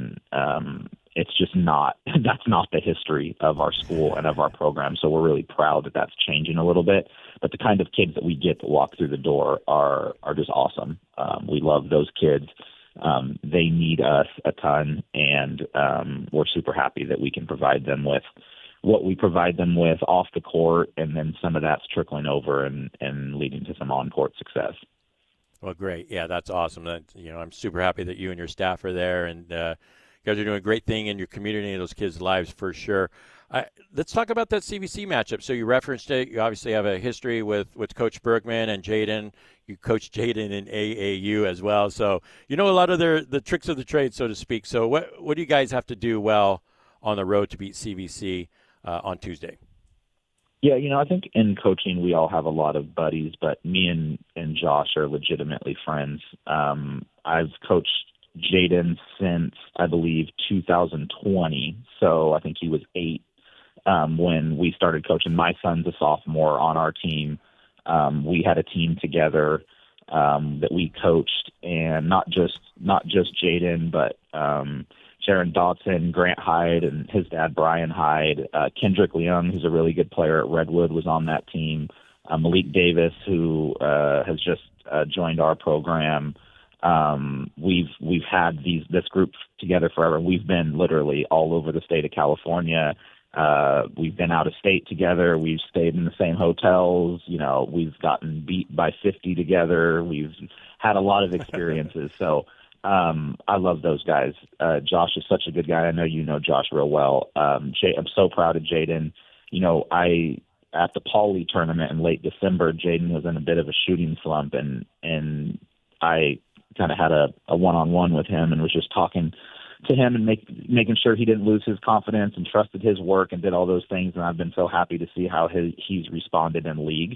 it's just not, that's not the history of our school and of our program. So we're really proud that that's changing a little bit. But the kind of kids that we get to walk through the door are just awesome. We love those kids. They need us a ton, and we're super happy that we can provide them with what we provide them with off the court, and then some of that's trickling over and leading to some on-court success.
Well, great. Yeah, that's awesome. I'm super happy that you and your staff are there, and you guys are doing a great thing in your community and those kids' lives for sure. Let's talk about that CVC matchup. So you referenced it. You obviously have a history with Coach Bergman and Jaden. You coached Jaden in AAU as well. So you know a lot of the tricks of the trade, so to speak. So what do you guys have to do well on the road to beat CVC on Tuesday?
Yeah, I think in coaching we all have a lot of buddies, but me and Josh are legitimately friends. I've coached Jaden since, I believe, 2020. So I think he was 8 when we started coaching. My son's a sophomore on our team. We had a team together that we coached, and not just Jaden, but Sharon Dotson, Grant Hyde, and his dad, Brian Hyde. Kendrick Leung, who's a really good player at Redwood, was on that team. Malik Davis, who has just joined our program. We've had this group together forever. We've been literally all over the state of California. We've been out of state together. We've stayed in the same hotels. We've gotten beat by 50 together. We've had a lot of experiences. So I love those guys. Josh is such a good guy. I know you know Josh real well. I'm so proud of Jaden. At the Pauley tournament in late December, Jaden was in a bit of a shooting slump, and I kind of had a one-on-one with him and was just talking to him and making sure he didn't lose his confidence and trusted his work and did all those things. And I've been so happy to see how he's responded in league,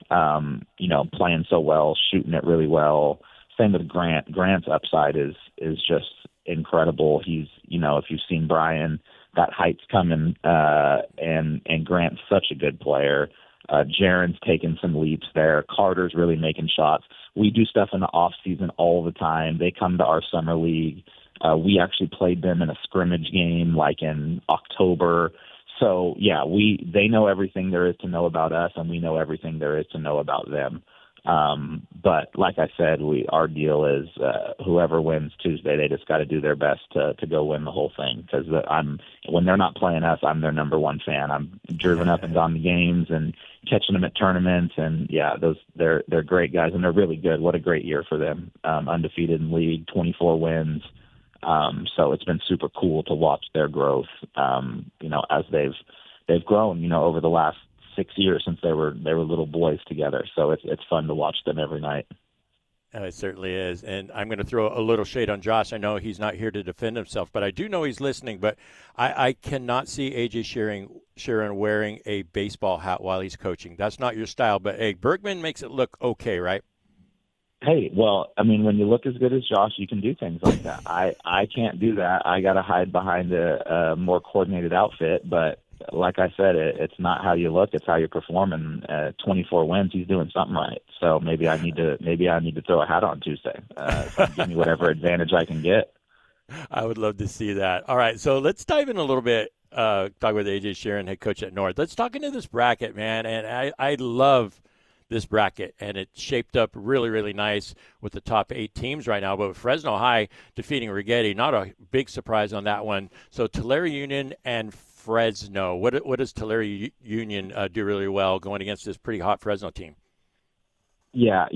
playing so well, shooting it really well. Same with Grant. Grant's upside is just incredible. He's, if you've seen Brian, that height's coming, and Grant's such a good player. Jaren's taken some leaps there. Carter's really making shots. We do stuff in the off season all the time. They come to our summer league. We actually played them in a scrimmage game like in October. So yeah, they know everything there is to know about us, and we know everything there is to know about them. But like I said, our deal is whoever wins Tuesday, they just got to do their best to go win the whole thing. Because when they're not playing us, I'm their number one fan. I'm driven up and gone to games and catching them at tournaments, and yeah, they're great guys, and they're really good. What a great year for them! Undefeated in league, 24 wins. So it's been super cool to watch their growth. As they've grown, over the last 6 years since they were little boys together. So it's fun to watch them every night.
It certainly is. And I'm going to throw a little shade on Josh. I know he's not here to defend himself, but I do know he's listening. But I cannot see AJ Sheeran wearing a baseball hat while he's coaching. That's not your style. But, hey, Bergman makes it look okay, right?
Hey, well, I mean, when you look as good as Josh, you can do things like that. I can't do that. I got to hide behind a more coordinated outfit. But like I said, it's not how you look; it's how you perform. And 24 wins, he's doing something right. So maybe I need to throw a hat on Tuesday. Give me whatever advantage I can get.
I would love to see that. All right, so let's dive in a little bit. Talk with AJ Sheeran, head coach at North. Let's talk into this bracket, man. And I love this bracket, and it's shaped up really, really nice with the top 8 teams right now. But with Fresno High defeating Rigetti, not a big surprise on that one. So Tulare Union and Fresno. What does Tulare Union do really well going against this pretty hot Fresno team?
Yeah,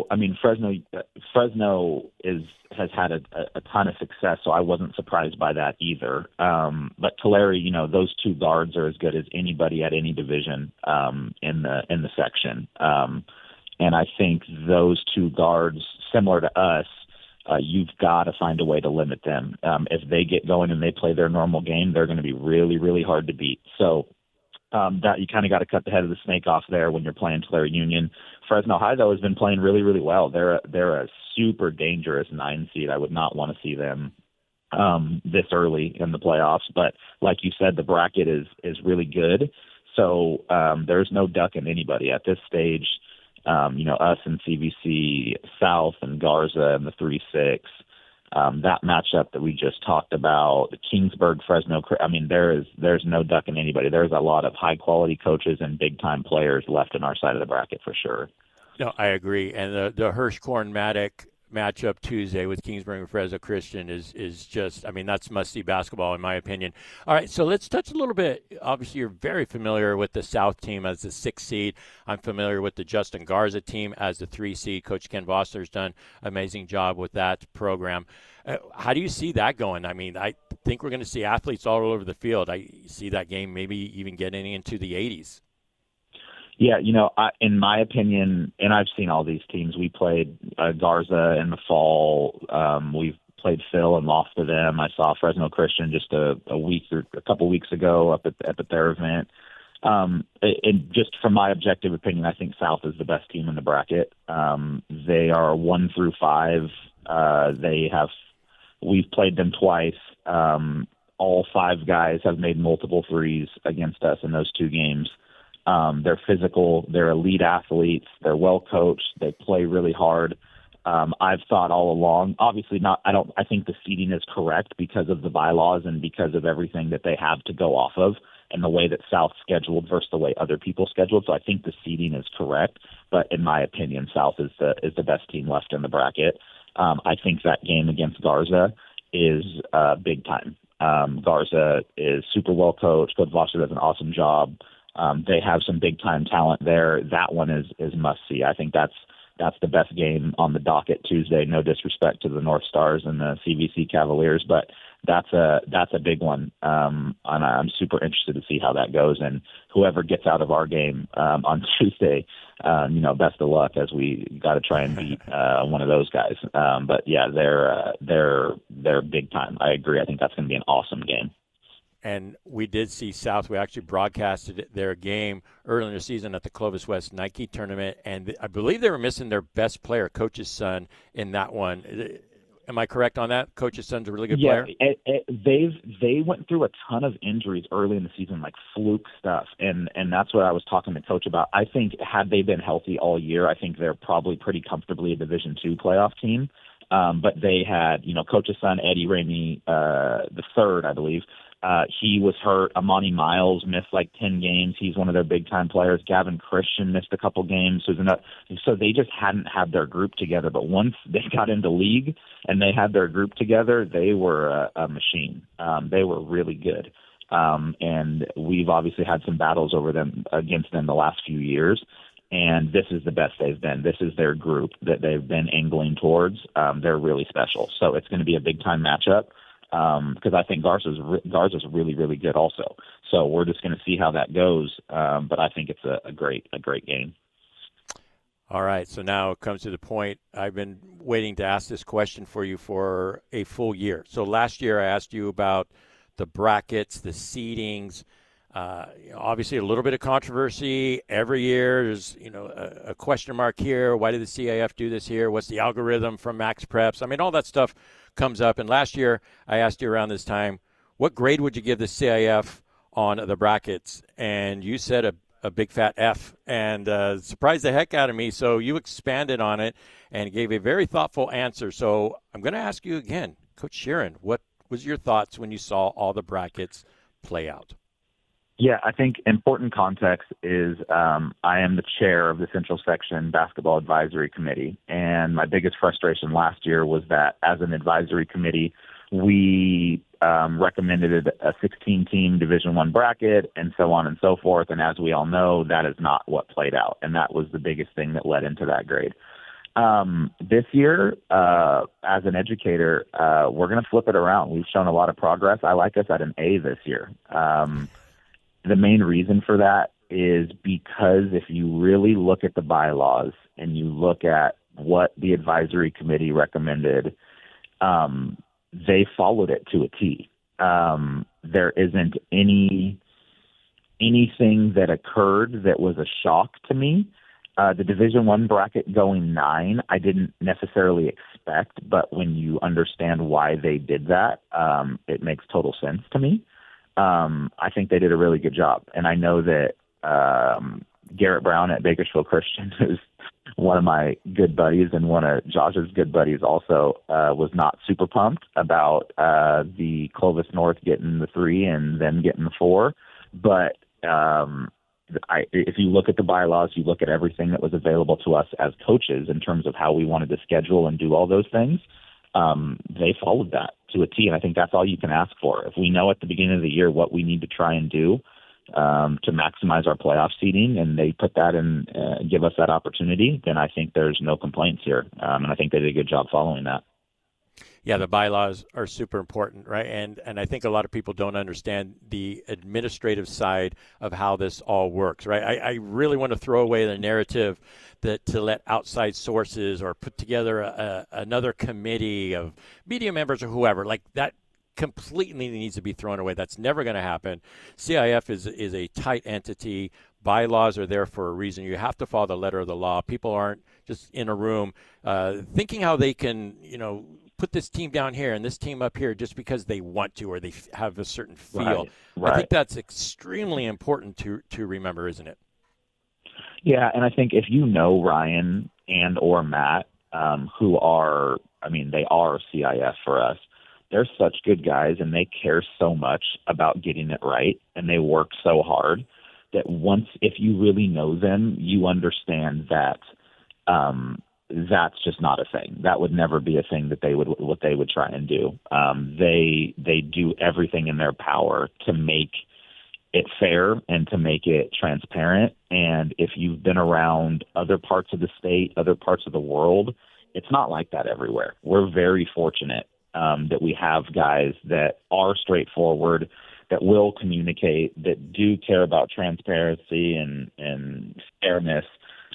Fresno has had a ton of success, so I wasn't surprised by that either. But Tulare, those two guards are as good as anybody at any division in the section. And I think those two guards, similar to us, you've got to find a way to limit them. If they get going and they play their normal game, they're going to be really, really hard to beat. So that you kind of got to cut the head of the snake off there when you're playing Tulare Union. Fresno High, though, has been playing really, really well. They're a super dangerous 9 seed. I would not want to see them this early in the playoffs. But like you said, the bracket is really good. So there's no ducking anybody at this stage. Us and CVC South and Garza and the 3-6. That matchup that we just talked about, the Kingsburg, Fresno, there's no ducking anybody. There's a lot of high-quality coaches and big-time players left in our side of the bracket for sure.
No, I agree. And the Hirschhorn-Maddock matchup Tuesday with Kingsburg and Fresno Christian is just, that's must-see basketball in my opinion. All right, so let's touch a little bit. Obviously, you're very familiar with the South team as the 6 seed. I'm familiar with the Justin Garza team as the 3 seed. Coach Ken Vossler's done an amazing job with that program. How do you see that going? I think we're going to see athletes all over the field. I see that game maybe even getting into the 80s.
Yeah, in my opinion, and I've seen all these teams. We played Garza in the fall. We've played Phil and lost to them. I saw Fresno Christian just a week or a couple weeks ago up at their event. And just from my objective opinion, I think South is the best team in the bracket. They are 1 through 5. We've played them twice. All 5 guys have made multiple threes against us in those 2 games. They're physical. They're elite athletes. They're well coached. They play really hard. I've thought all along, obviously not, I think the seeding is correct because of the bylaws and because of everything that they have to go off of and the way that South scheduled versus the way other people scheduled. So I think the seeding is correct, but in my opinion, South is the best team left in the bracket. I think that game against Garza is big time. Garza is super well coached. Coach Vossler does an awesome job. They have some big time talent there. That one is must see. I think that's the best game on the docket Tuesday. No disrespect to the North Stars and the CVC Cavaliers, but that's a big one. And I'm super interested to see how that goes. And whoever gets out of our game on Tuesday, best of luck as we got to try and beat one of those guys. But yeah, they're big time. I agree. I think that's going to be an awesome game.
And we did see South. We actually broadcasted their game early in the season at the Clovis West Nike tournament, and I believe they were missing their best player, Coach's son, in that one. Am I correct on that? Coach's son's a really good player?
They went through a ton of injuries early in the season, like fluke stuff, and that's what I was talking to Coach about. I think had they been healthy all year, I think they're probably pretty comfortably a Division II playoff team. But they had, Coach's son, Eddie Ramey, the third, I believe. He was hurt. Amani Miles missed like 10 games. He's one of their big-time players. Gavin Christian missed a couple games. So they just hadn't had their group together. But once they got into league and they had their group together, they were a machine. They were really good. And we've obviously had some battles against them the last few years. And this is the best they've been. This is their group that they've been angling towards. They're really special. So it's going to be a big-time matchup. Because I think Garza's really, really good also. So we're just going to see how that goes. But I think it's a great game.
All right. So now it comes to the point. I've been waiting to ask this question for you for a full year. So last year I asked you about the brackets, the seedings. Obviously a little bit of controversy every year. There's, a question mark here. Why did the CIF do this here? What's the algorithm from Max Preps? All that stuff comes up. And last year I asked you around this time, what grade would you give the CIF on the brackets? And you said a big fat F, and surprised the heck out of me. So you expanded on it and gave a very thoughtful answer. So I'm going to ask you again, Coach Sheeran, what was your thoughts when you saw all the brackets play out?
Yeah, I think important context is I am the chair of the Central Section Basketball Advisory Committee, and my biggest frustration last year was that as an advisory committee, we recommended a 16-team Division I bracket and so on and so forth, and as we all know, that is not what played out, and that was the biggest thing that led into that grade. This year, as an educator, we're going to flip it around. We've shown a lot of progress. I like us at an A this year. The main reason for that is because if you really look at the bylaws and you look at what the advisory committee recommended, they followed it to a T. There isn't anything that occurred that was a shock to me. The Division I bracket going 9, I didn't necessarily expect, but when you understand why they did that, it makes total sense to me. I think they did a really good job. And I know that Garrett Brown at Bakersfield Christian, who's one of my good buddies and one of Josh's good buddies also, was not super pumped about the Clovis North getting the 3 and them getting the 4. But if you look at the bylaws, you look at everything that was available to us as coaches in terms of how we wanted to schedule and do all those things, they followed that to a T, and I think that's all you can ask for. If we know at the beginning of the year what we need to try and do to maximize our playoff seeding, and they put that in, give us that opportunity, then I think there's no complaints here, and I think they did a good job following that.
Yeah, the bylaws are super important, right? And I think a lot of people don't understand the administrative side of how this all works, right? I really want to throw away the narrative that to let outside sources or put together another committee of media members or whoever, like that completely needs to be thrown away. That's never going to happen. CIF is a tight entity. Bylaws are there for a reason. You have to follow the letter of the law. People aren't just in a room thinking how they can, put this team down here and this team up here just because they want to or they have a certain feel. Right. I think that's extremely important to remember, isn't it?
Yeah, and I think if you know Ryan and or Matt, who are, they are CIF for us, they're such good guys and they care so much about getting it right and they work so hard that if you really know them, you understand that that's just not a thing. That would never be a thing that they would try and do. They do everything in their power to make it fair and to make it transparent. And if you've been around other parts of the state, other parts of the world, it's not like that everywhere. We're very fortunate that we have guys that are straightforward, that will communicate, that do care about transparency and fairness.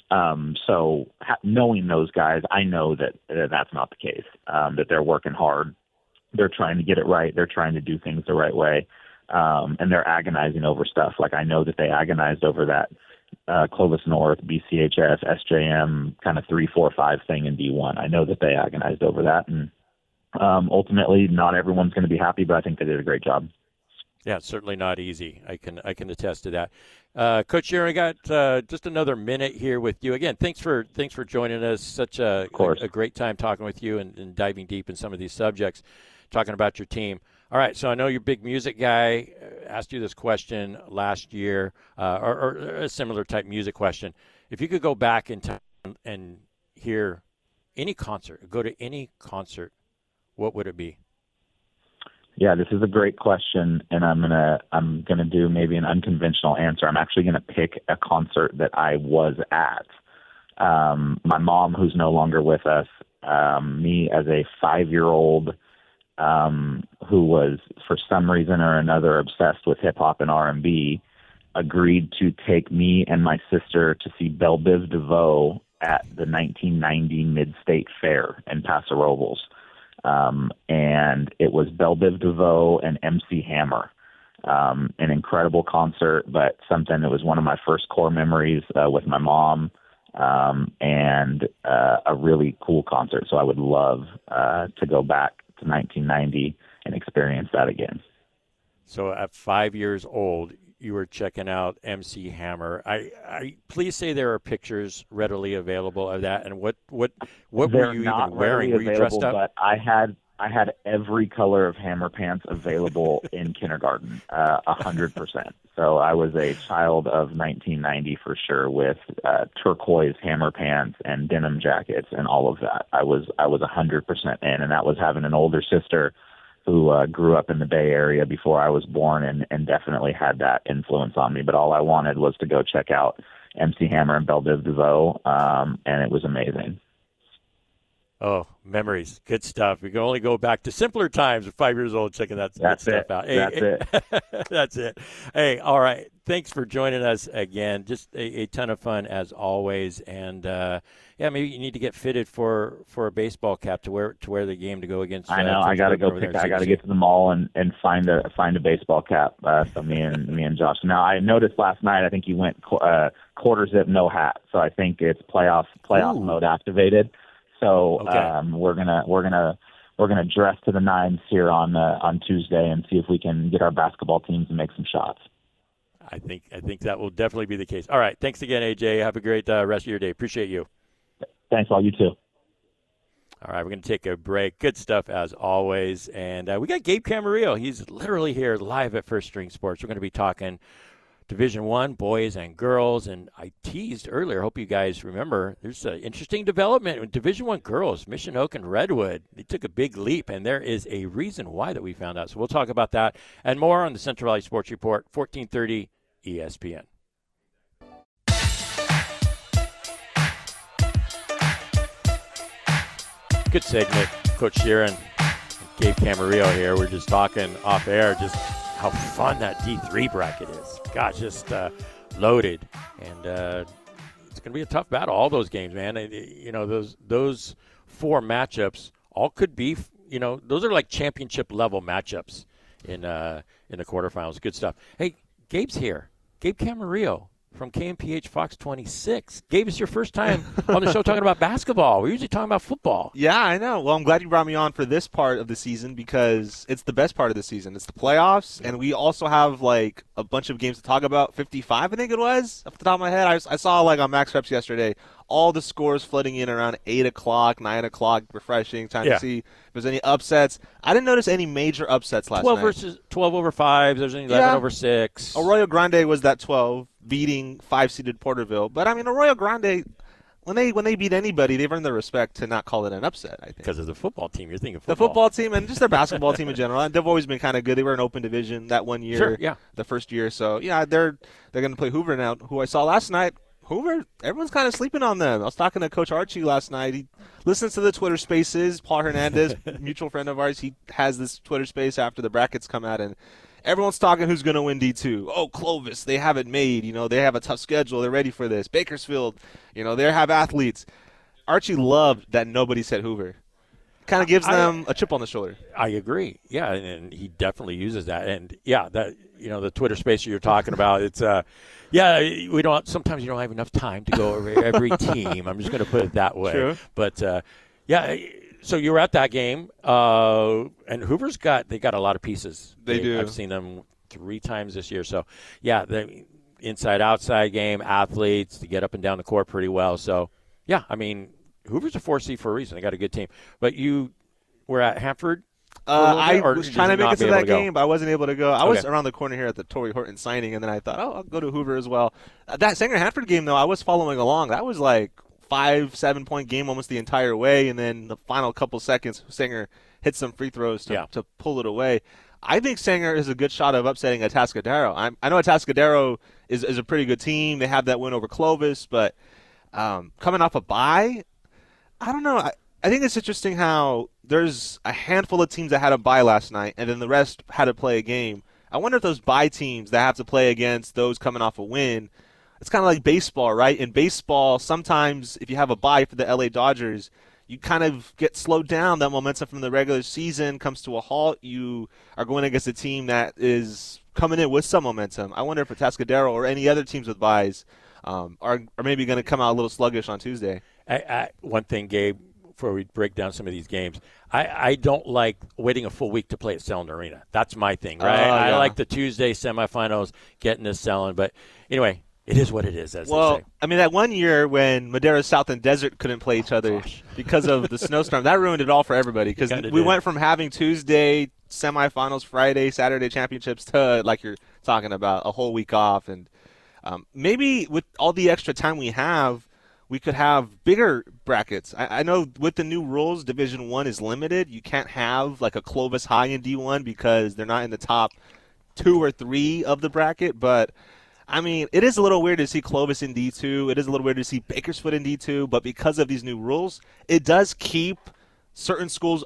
So knowing those guys, I know that that's not the case, that they're working hard. They're trying to get it right. They're trying to do things the right way. And they're agonizing over stuff. Like I know that they agonized over that Clovis North, BCHS, SJM kind of 3, 4, 5 thing in D1. I know that they agonized over that. And ultimately, not everyone's going to be happy, but I think they did a great job.
Yeah, it's certainly not easy. I can attest to that. Coach Sheeran, I got just another minute here with you. Again, thanks for joining us. Such a great time talking with you and diving deep in some of these subjects, talking about your team. All right, so I know you're a big music guy. Asked you this question last year, or a similar type music question. If you could go back in time and hear any concert, go to any concert, what would it be?
Yeah, this is a great question, and I'm gonna do maybe an unconventional answer. I'm actually gonna pick a concert that I was at. My mom, who's no longer with us, me as a 5-year-old who was for some reason or another obsessed with hip hop and R&B, agreed to take me and my sister to see Belle Biv DeVoe at the 1990 Mid-State Fair in Paso Robles. And it was Belle Biv DeVoe and MC Hammer. An incredible concert, but something that was one of my first core memories with my mom, and a really cool concert. So I would love to go back to 1990 and experience that again.
So at 5 years old, you were checking out MC Hammer. I please say there are pictures readily available of that. And what were you even wearing? Were you dressed up?
But I I had every color of hammer pants available in kindergarten, 100%. So I was a child of 1990 for sure, with turquoise hammer pants and denim jackets and all of that. I was 100% in, and that was having an older sister who grew up in the Bay Area before I was born, and definitely had that influence on me. But all I wanted was to go check out MC Hammer and Belle Biv DeVoe, and it was amazing.
Oh, memories. Good stuff. We can only go back to simpler times at 5 years old checking that stuff out. Hey,
That's it.
That's it. Hey, all right. Thanks for joining us again. Just a ton of fun as always. And, maybe you need to get fitted for a baseball cap to wear the game to go against.
I know. I got to go pick. I got to get to the mall and find a baseball cap. So me and Josh. Now, I noticed last night, I think you went quarter zip, no hat. So I think it's playoff mode activated. So
okay.
We're gonna dress to the nines here on Tuesday and see if we can get our basketball teams to make some shots.
I think that will definitely be the case. All right, thanks again, AJ. Have a great rest of your day. Appreciate you.
Thanks, all. You too.
All right, we're going to take a break. Good stuff as always, and we got Gabe Camarillo. He's literally here live at First String Sports. We're going to be talking Division I, boys and girls, and I teased earlier, hope you guys remember, there's an interesting development with Division I girls, Mission Oak and Redwood. They took a big leap, and there is a reason why that we found out. So we'll talk about that and more on the Central Valley Sports Report, 1430 ESPN. Good segment, Coach Sheeran, Gabe Camarillo here. We're just talking off air, just how fun that D3 bracket is. Gosh, just loaded, and it's going to be a tough battle. All those games, man. Those four matchups all could be. Those are like championship level matchups in the quarterfinals. Good stuff. Hey, Gabe's here. Gabe Camarillo from KMPH Fox 26. Gabe, it's your first time on the show talking about basketball. We're usually talking about football.
Yeah, I know. Well, I'm glad you brought me on for this part of the season because it's the best part of the season. It's the playoffs, and we also have, like, a bunch of games to talk about. 55, I think it was, off the top of my head. I saw, like, on Max Reps yesterday, all the scores flooding in around 8 o'clock, 9 o'clock, refreshing, time to see if there's any upsets. I didn't notice any major upsets last night.
12 over 5. There's an 11 over 6.
Arroyo Grande was that 12, beating 5-seeded Porterville. But, I mean, Arroyo Grande, when they beat anybody, they've earned the respect to not call it an upset, I think.
Because of the football team. You're thinking football.
The football team and just their basketball team in general. And they've always been kind of good. They were an open division that one year,
sure, yeah.
The first year. So, yeah, they're going to play Hoover now, who I saw last night. Hoover, everyone's kind of sleeping on them. I was talking to Coach Archie last night. He listens to the Twitter Spaces. Paul Hernandez, mutual friend of ours, he has this Twitter Space after the brackets come out, and everyone's talking who's going to win D2. Oh, Clovis, they have it made. They have a tough schedule. They're ready for this. Bakersfield, they have athletes. Archie loved that nobody said Hoover. Kind of gives them a chip on the shoulder.
I agree. Yeah, and he definitely uses that. And, yeah, that the Twitter Space you're talking about, it's sometimes you don't have enough time to go over every team. I'm just going to put it that way.
True.
But, so you were at that game, and Hoover's got a lot of pieces.
They do.
I've seen them 3 times this year. So, yeah, the inside-outside game, athletes, to get up and down the court pretty well. So, yeah, I mean, Hoover's a 4C for a reason. They got a good team. But you were at Hanford?
I was trying to make it to that game, but I wasn't able to go. I was
Okay.
around the corner here at the Torrey Horton signing, and then I thought, I'll go to Hoover as well. That Sanger-Hanford game, though, I was following along. That was like 5-7 point game almost the entire way, and then the final couple seconds, Sanger hit some free throws to pull it away. I think Sanger is a good shot of upsetting Atascadero. I know Atascadero is a pretty good team. They have that win over Clovis, but coming off a bye, I don't know. I think it's interesting how there's a handful of teams that had a bye last night, and then the rest had to play a game. I wonder if those bye teams that have to play against those coming off a win, it's kind of like baseball, right? In baseball, sometimes if you have a bye for the LA Dodgers, you kind of get slowed down. That momentum from the regular season comes to a halt. You are going against a team that is coming in with some momentum. I wonder if Atascadero or any other teams with byes are maybe going to come out a little sluggish on Tuesday.
One thing, Gabe, before we break down some of these games, I don't like waiting a full week to play at Selland Arena. That's my thing, right? I like the Tuesday semifinals, getting this Selland. But anyway, It is what it is, as they say.
I mean, that one year when Madera South and Desert couldn't play each other because of the snowstorm, that ruined it all for everybody. Because we went from having Tuesday semifinals, Friday, Saturday championships to, like you're talking about, a whole week off. And maybe with all the extra time we have, we could have bigger brackets. I know with the new rules, Division I is limited. You can't have like a Clovis High in D1 because they're not in the top 2 or 3 of the bracket, but I mean, it is a little weird to see Clovis in D2. It is a little weird to see Bakersfield in D2, but because of these new rules, it does keep certain schools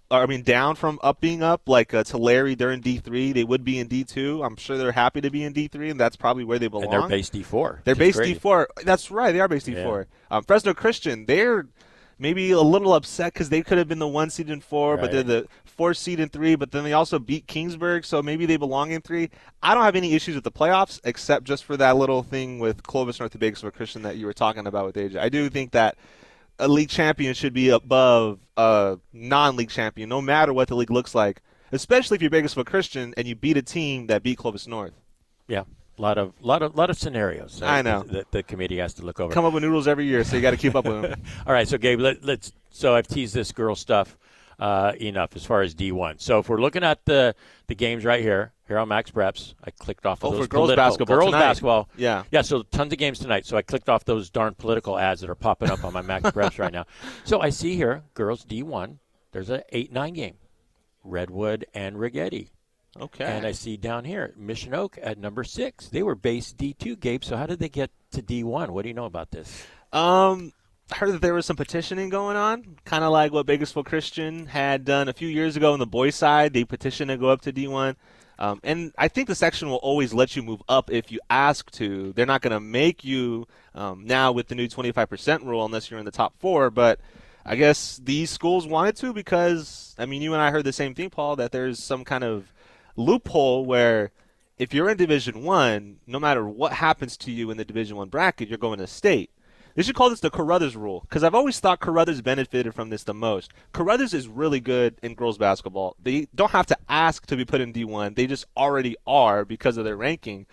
down from being up. Like Tulare, they're in D3. They would be in D2. I'm sure they're happy to be in D3, and that's probably where they belong.
And they're based D4.
They're based D4. That's right. They are based D4. Yeah. Fresno Christian, they're maybe a little upset because they could have been the 1 seed in 4, but they're the 4 seed in 3, but then they also beat Kingsburg, so maybe they belong in 3. I don't have any issues with the playoffs except just for that little thing with Clovis North and Bakersfield Christian that you were talking about with AJ. I do think that a league champion should be above a non-league champion, no matter what the league looks like, especially if you're Bakersfield Christian and you beat a team that beat Clovis North.
Yeah. A lot of scenarios.
I know
that the committee has to look over.
Come up with new rules every year, so you got to keep up with them.
All right, so Gabe, let's. So I've teased this girl stuff enough as far as D1. So if we're looking at the games right here on Max Preps, I clicked off of those
for girls basketball.
Girls
tonight.
basketball.
Yeah.
So tons of games tonight. So I clicked off those darn political ads that are popping up on my Max Preps right now. So I see here, girls D1. There's an 8-9 game, Redwood and Rigetti.
Okay.
And I see down here, Mission Oak at number 6. They were base D2, Gabe. So how did they get to D1? What do you know about this?
I heard that there was some petitioning going on, kind of like what Bakersfield Christian had done a few years ago on the boys' side. They petitioned to go up to D1. And I think the section will always let you move up if you ask to. They're not going to make you now with the new 25% rule unless you're in the top 4. But I guess these schools wanted to because, I mean, you and I heard the same thing, Paul, that there's some kind of loophole where if you're in Division I, no matter what happens to you in the Division I bracket, you're going to state. They should call this the Carruthers rule because I've always thought Carruthers benefited from this the most. Carruthers is really good in girls basketball. They don't have to ask to be put in D1. They just already are because of their ranking.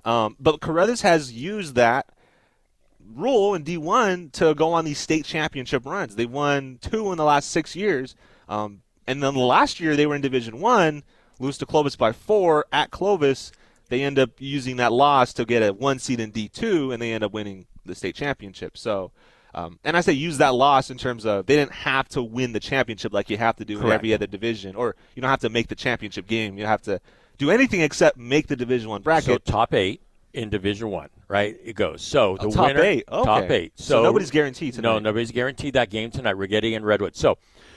But Carruthers has used that rule in D1 to go on these state championship runs. They won 2 in the last 6 years. And then the last year they were in Division I, lose to Clovis by 4 at Clovis. They end up using that loss to get a 1 seed in D2, and they end up winning the state championship. So, and I say use that loss in terms of they didn't have to win the championship like you have to do in every other division, or you don't have to make the championship game. You don't have to do anything except make the Division I bracket.
So top 8 in Division I, right? It goes. So the
top
winner,
8. Okay.
Top 8.
So nobody's guaranteed tonight.
No, nobody's guaranteed that game tonight. Rigetti and Redwood. So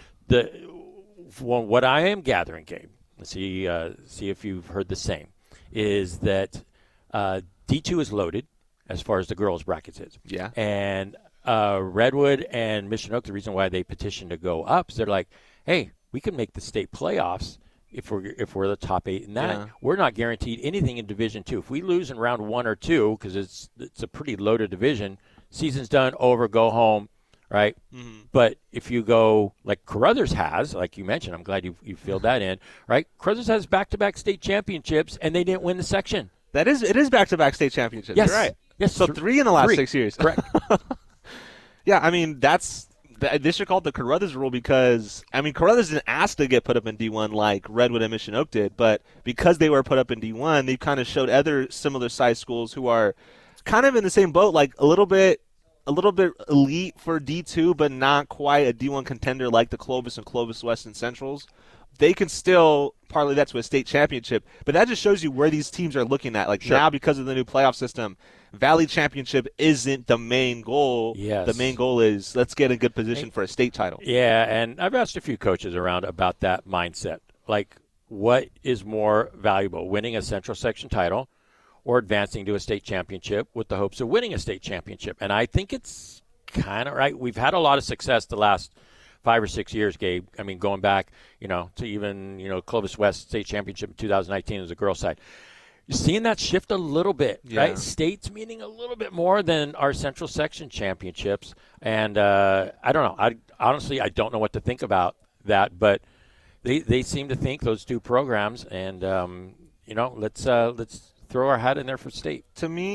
what I am gathering, Gabe, let's see if you've heard the same, is that D2 is loaded as far as the girls' brackets is.
Yeah.
And Redwood and Mission Oak, the reason why they petitioned to go up is they're like, hey, we can make the state playoffs if we're the top 8 in that.
Yeah.
We're not guaranteed anything in Division 2. If we lose in round 1 or 2, because it's a pretty loaded division, season's done, over, go home, right? Mm-hmm. But if you go like Carruthers has, like you mentioned, I'm glad you filled that in, right? Carruthers has back-to-back state championships, and they didn't win the section.
It is back-to-back state championships.
Yes.
You're right.
Yes.
So 3 in the last 6 years.
Correct.
Yeah, I mean, they should call it the Carruthers rule because, I mean, Carruthers didn't ask to get put up in D1 like Redwood and Mission Oak did, but because they were put up in D1, they kind of showed other similar-sized schools who are kind of in the same boat, like a little bit elite for D2, but not quite a D1 contender like the Clovis and Clovis West and Centrals. They can still parlay that to a state championship, but that just shows you where these teams are looking at. Like now, because of the new playoff system, Valley Championship isn't the main goal.
Yes.
The main goal is let's get in good position for a state title.
Yeah, and I've asked a few coaches around about that mindset. Like, what is more valuable, winning a Central Section title or advancing to a state championship with the hopes of winning a state championship? And I think it's kind of right. We've had a lot of success the last 5 or 6 years, Gabe. I mean, going back, to even, Clovis West state championship in 2019 as a girls' side. You're seeing that shift a little bit, right? States meaning a little bit more than our Central Section championships. And I don't know. I don't know what to think about that, but they seem to think those two programs, and let's throw our hat in there for state.
To me,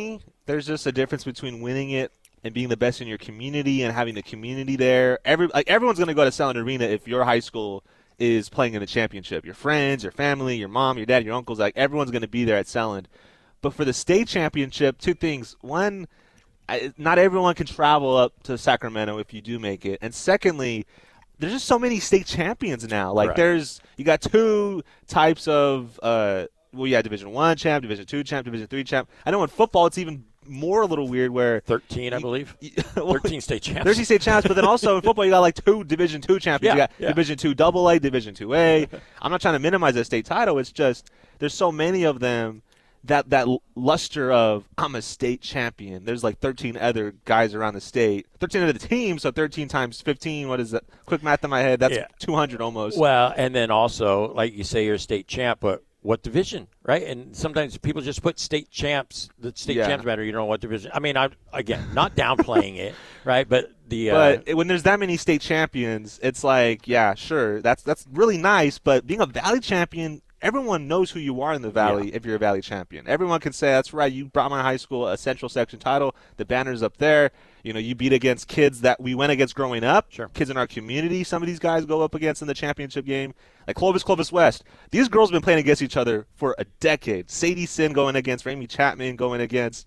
there's just a difference between winning it and being the best in your community and having the community there. Everyone's going to go to Selland Arena if your high school is playing in the championship. Your friends, your family, your mom, your dad, your uncles, everyone's going to be there at Selland. But for the state championship, two things. One, not everyone can travel up to Sacramento if you do make it. And secondly, there's just so many state champions now. You got two types of Division I champ, Division II champ, Division III champ. I know in football it's even more a little weird where
13, I believe. 13 state champs.
13 state champs, but then also in football you got two Division II champions. You got Division II AA, Division IIA. I'm not trying to minimize that state title. It's just there's so many of them that luster of I'm a state champion. There's 13 other guys around the state. 13 other teams, so 13 times 15, what is that? Quick math in my head, that's 200 almost.
Well, and then also, like you say, you're a state champ, but what division, right? And sometimes people just put state champs. The state champs matter. You don't know what division. I mean, I'm not downplaying it, right? But
when there's that many state champions, it's sure, that's really nice. But being a Valley champion, everyone knows who you are in the Valley if you're a Valley champion. Everyone can say, that's right, you brought my high school a Central Section title. The banner's up there. You beat against kids that we went against growing up, kids in our community. Some of these guys go up against in the championship game. Like Clovis West. These girls have been playing against each other for a decade. Sadie Sin going against Ramey Chapman, going against,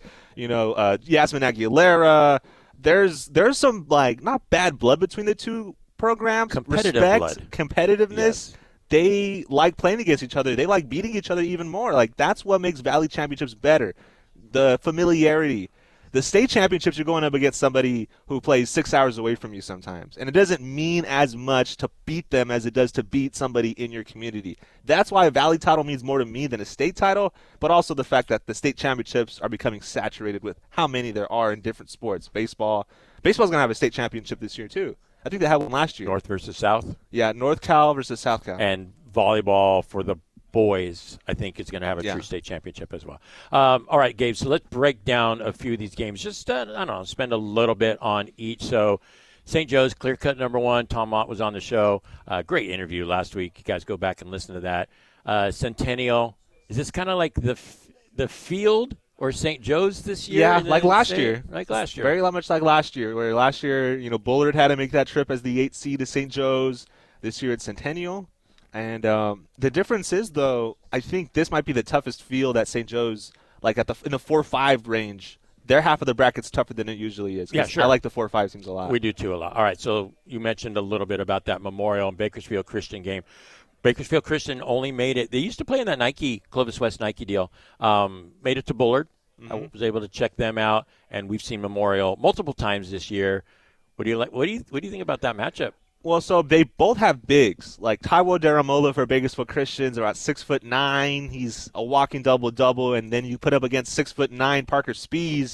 Yasmin Aguilera. There's some, not bad blood between the two programs. Competitiveness. Yes. They like playing against each other. They like beating each other even more. That's what makes Valley championships better. The familiarity. The state championships, you're going up against somebody who plays 6 hours away from you sometimes. And it doesn't mean as much to beat them as it does to beat somebody in your community. That's why a Valley title means more to me than a state title, but also the fact that the state championships are becoming saturated with how many there are in different sports. Baseball's going to have a state championship this year, too. I think they had one last year.
North versus South?
Yeah, North Cal versus South Cal.
And volleyball for the boys, I think, is going to have a true state championship as well. All right, Gabe, so let's break down a few of these games. Just, spend a little bit on each. So St. Joe's, clear-cut number one. Tom Mott was on the show. Great interview last week. You guys go back and listen to that. Centennial, is this kind of like the field or St. Joe's this year?
Yeah, like last year.
Like last year.
Very much like last year, where last year, Bullard had to make that trip as the 8th seed to St. Joe's. This year it's Centennial. And the difference is, though, I think this might be the toughest field at St. Joe's, in the 4-5 range. Their half of the bracket's tougher than it usually is.
Yeah, sure.
I like the 4-5 teams a lot.
We do, too, a lot. All right, so you mentioned a little bit about that Memorial and Bakersfield Christian game. Bakersfield Christian only made it. They used to play in that Clovis West Nike deal. Made it to Bullard. Mm-hmm. I was able to check them out, and we've seen Memorial multiple times this year. What do you like? What do you think about that matchup?
Well, so they both have bigs. Like Taiwo Daramola for Bakersfield Christians are at 6'9". He's a walking double-double, and then you put up against 6'9" Parker Spees.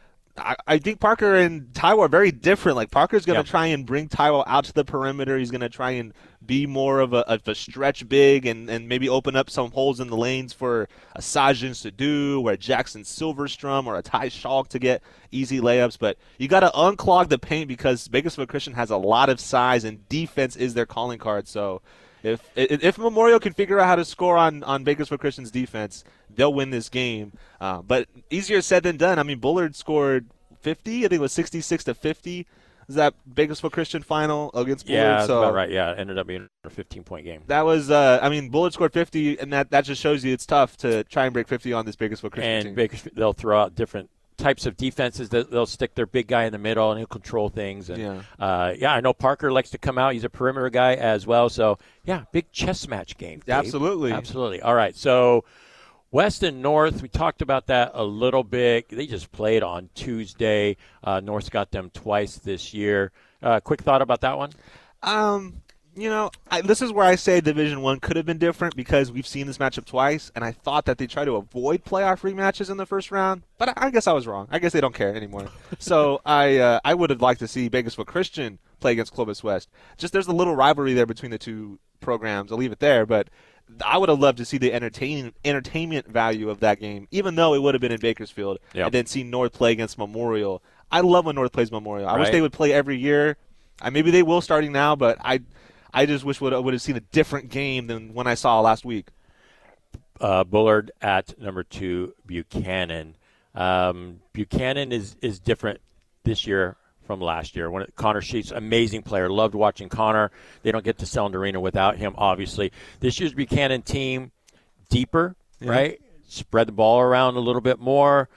I think Parker and Taiwo are very different. Like Parker's going to try and bring Taiwo out to the perimeter. He's going to try and be more of a stretch big and maybe open up some holes in the lanes for a Sajin Sadu or a Jackson Silverstrom or a Ty Schalk to get easy layups. But you got to unclog the paint because Bakersfield Christian has a lot of size and defense is their calling card. So if Memorial can figure out how to score on Bakersfield Christian's defense, they'll win this game. But easier said than done. I mean, Bullard scored 50. I think it was 66-50. Is that Bakersfield Christian final against Bullard?
Yeah, that's about right. Yeah, it ended up being a 15-point game.
That was, Bullard scored 50, and that just shows you it's tough to try and break 50 on this Bakersfield Christian team.
And Bakersfield, they'll throw out different types of defenses. They'll stick their big guy in the middle, and he'll control things. And, I know Parker likes to come out. He's a perimeter guy as well. So, big chess match game. Dave.
Absolutely.
All right, so West and North, we talked about that a little bit. They just played on Tuesday. North's got them twice this year. Quick thought about that one?
This is where I say Division I could have been different because we've seen this matchup twice, and I thought that they try to avoid playoff rematches in the first round, but I guess I was wrong. I guess they don't care anymore. So I would have liked to see Bakersfield Christian play against Clovis West. Just there's a little rivalry there between the two programs. I'll leave it there, but I would have loved to see the entertainment value of that game, even though it would have been in Bakersfield, and then see North play against Memorial. I love when North plays Memorial. I wish they would play every year. Maybe they will starting now, but I just wish I would have seen a different game than when I saw last week.
Bullard at number 2, Buchanan. Buchanan is different this year from last year. Connor Sheets, amazing player. Loved watching Connor. They don't get to Selland Arena without him, obviously. This year's Buchanan team, deeper, right? Spread the ball around a little bit more.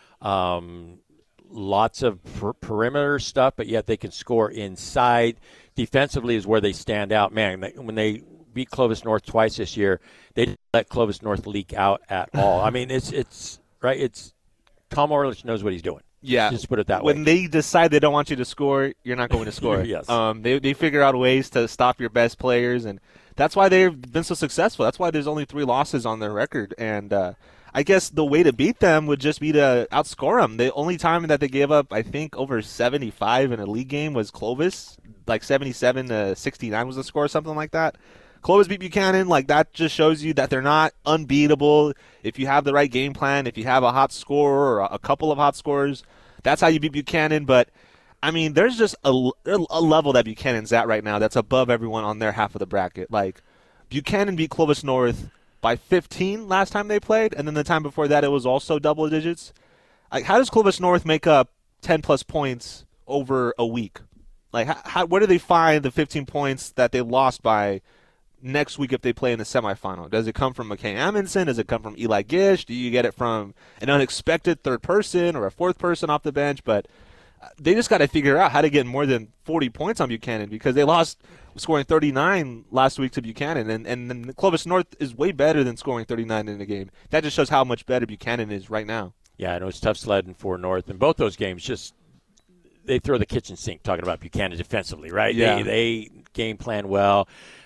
Lots of perimeter stuff, but yet they can score inside. Defensively is where they stand out. Man, when they beat Clovis North twice this year, they didn't let Clovis North leak out at all. I mean, it's right. It's Tom Orlich knows what he's doing.
Yeah.
Just put it that way.
When they decide they don't want you to score, you're not going to score.
Yes.
They figure out ways to stop your best players, and that's why they've been so successful. That's why there's only 3 losses on their record. And I guess the way to beat them would just be to outscore them. The only time that they gave up, I think, over 75 in a league game was Clovis. Like 77-69 was the score, something like that. Clovis beat Buchanan. Like, that just shows you that they're not unbeatable. If you have the right game plan, if you have a hot scorer or a couple of hot scorers, that's how you beat Buchanan. But, I mean, there's just a level that Buchanan's at right now that's above everyone on their half of the bracket. Like, Buchanan beat Clovis North by 15 last time they played, and then the time before that it was also double digits. Like, how does Clovis North make up 10-plus points over a week? Like, where do they find the 15 points that they lost by next week if they play in the semifinal? Does it come from McKay Amundsen? Does it come from Eli Gish? Do you get it from an unexpected third person or a fourth person off the bench? But they just got to figure out how to get more than 40 points on Buchanan, because they lost scoring 39 last week to Buchanan, and Clovis North is way better than scoring 39 in a game. That just shows how much better Buchanan is right now. Yeah,
I know it's tough sledding for North, and both those games just they throw the kitchen sink talking about Buchanan defensively, right?
Yeah.
They game plan well.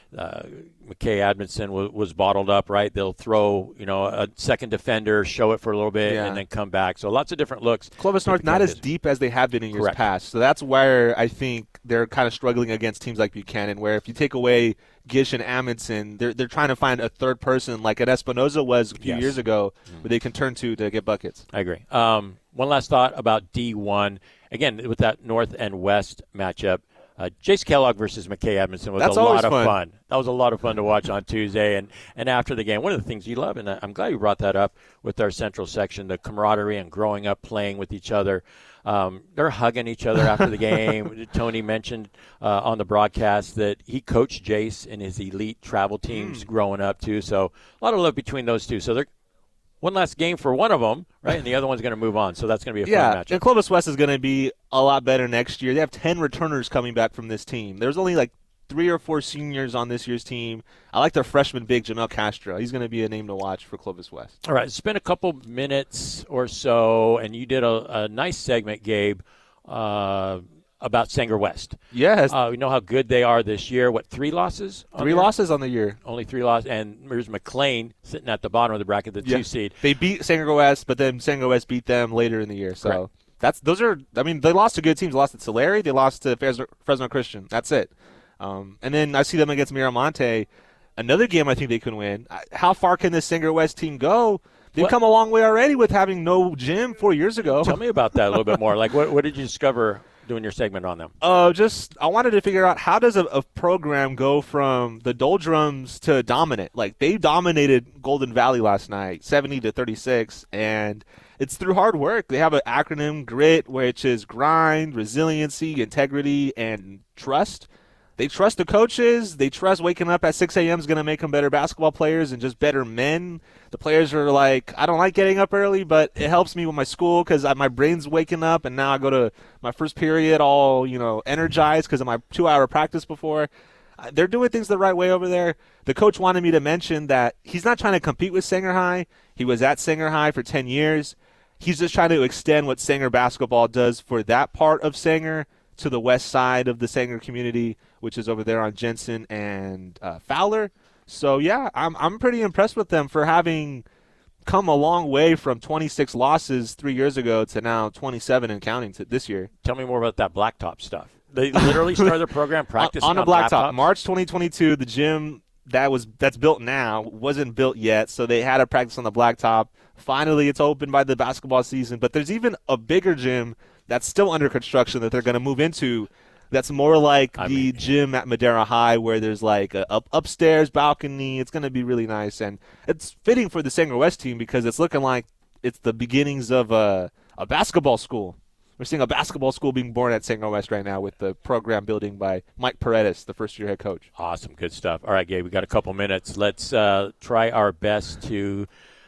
McKay Admonson was bottled up, right? They'll throw, a second defender, show it for a little bit, and then come back. So lots of different looks.
Clovis North not as deep as they have been in years past. So that's where I think they're kind of struggling against teams like Buchanan, where if you take away Gish and Amundsen, they're trying to find a third person like an Espinoza was a few years ago, where they can turn to get buckets.
I agree. One last thought about D1. Again, with that North and West matchup, Jace Kellogg versus McKay Edmondson was a lot of fun. That was a lot of fun to watch on Tuesday. And after the game, one of the things you love, and I'm glad you brought that up with our Central section, the camaraderie and growing up playing with each other. They're hugging each other after the game. Tony mentioned on the broadcast that he coached Jace in his elite travel teams growing up, too. So a lot of love between those two. So they're one last game for one of them, right, and the other one's going to move on. So that's going to be a fun matchup.
And Clovis West is going to be a lot better next year. They have 10 returners coming back from this team. There's only like 3 or 4 seniors on this year's team. I like their freshman big, Jamel Castro. He's going to be a name to watch for Clovis West.
All right, spend a couple minutes or so, and you did a nice segment, Gabe, about Sanger West.
Yes.
We know how good they are this year. What, 3 losses?
3 losses on the year.
Only 3 losses. And here's McLean sitting at the bottom of the bracket, the 2 seed.
They beat Sanger West, but then Sanger West beat them later in the year. So they lost to good teams. They lost to Tulare. They lost to Fresno Christian. That's it. And then I see them against Miramonte. Another game I think they can win. How far can this Sanger West team go? They've come a long way already with having no gym 4 years ago.
Tell me about that a little bit more. Like, what did you discover doing your segment on them?
I wanted to figure out, how does a program go from the doldrums to dominant? Like, they dominated Golden Valley last night, 70-36, and it's through hard work. They have an acronym, GRIT, which is grind, resiliency, integrity, and trust. They trust the coaches. They trust waking up at 6 a.m. is going to make them better basketball players and just better men. The players are like, I don't like getting up early, but it helps me with my school because my brain's waking up, and now I go to my first period all, energized because of my 2-hour practice before. They're doing things the right way over there. The coach wanted me to mention that he's not trying to compete with Sanger High. He was at Sanger High for 10 years. He's just trying to extend what Sanger basketball does for that part of Sanger to the west side of the Sanger community, which is over there on Jensen and Fowler. So, yeah, I'm pretty impressed with them for having come a long way from 26 losses 3 years ago to now 27 and counting to this year.
Tell me more about that blacktop stuff. They literally started their program practicing
on a blacktop. March 2022, the gym that's built now wasn't built yet, so they had to practice on the blacktop. Finally, it's open by the basketball season, but there's even a bigger gym that's still under construction that they're going to move into. That's more like the gym at Madera High, where there's like a upstairs balcony. It's going to be really nice, and it's fitting for the Sanger West team because it's looking like it's the beginnings of a a basketball school. We're seeing a basketball school being born at St. West right now with the program building by Mike Paredes, the first-year head coach.
Awesome. Good stuff. All right, Gabe, we got a couple minutes. Let's try our best to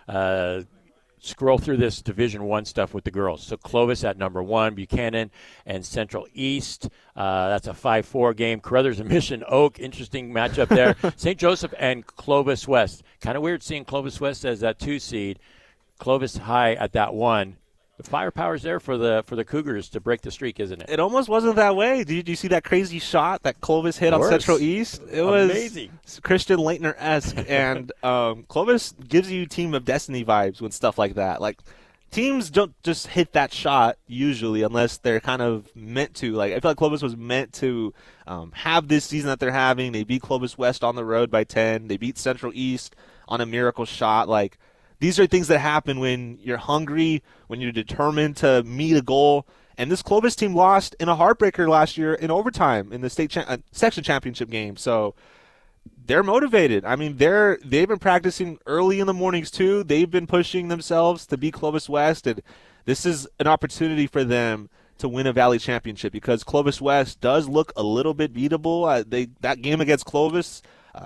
scroll through this Division I stuff with the girls. So Clovis at number 1, Buchanan and Central East. That's a 5-4 game. Carruthers and Mission Oak, interesting matchup there. St. Joseph and Clovis West. Kind of weird seeing Clovis West as that 2 seed. Clovis High at that 1. The firepower's there for the Cougars to break the streak, isn't it?
It almost wasn't that way. Did you see that crazy shot that Clovis hit on Central East? It was
amazing.
Christian Leitner-esque. And Clovis gives you Team of Destiny vibes with stuff like that. Like, teams don't just hit that shot usually unless they're kind of meant to. Like, I feel like Clovis was meant to have this season that they're having. They beat Clovis West on the road by 10. They beat Central East on a miracle shot. Like, these are things that happen when you're hungry, when you're determined to meet a goal. And this Clovis team lost in a heartbreaker last year in overtime in the section championship game. So they're motivated. I mean, they've been practicing early in the mornings too. They've been pushing themselves to beat Clovis West, and this is an opportunity for them to win a Valley championship because Clovis West does look a little bit beatable. That game against Clovis,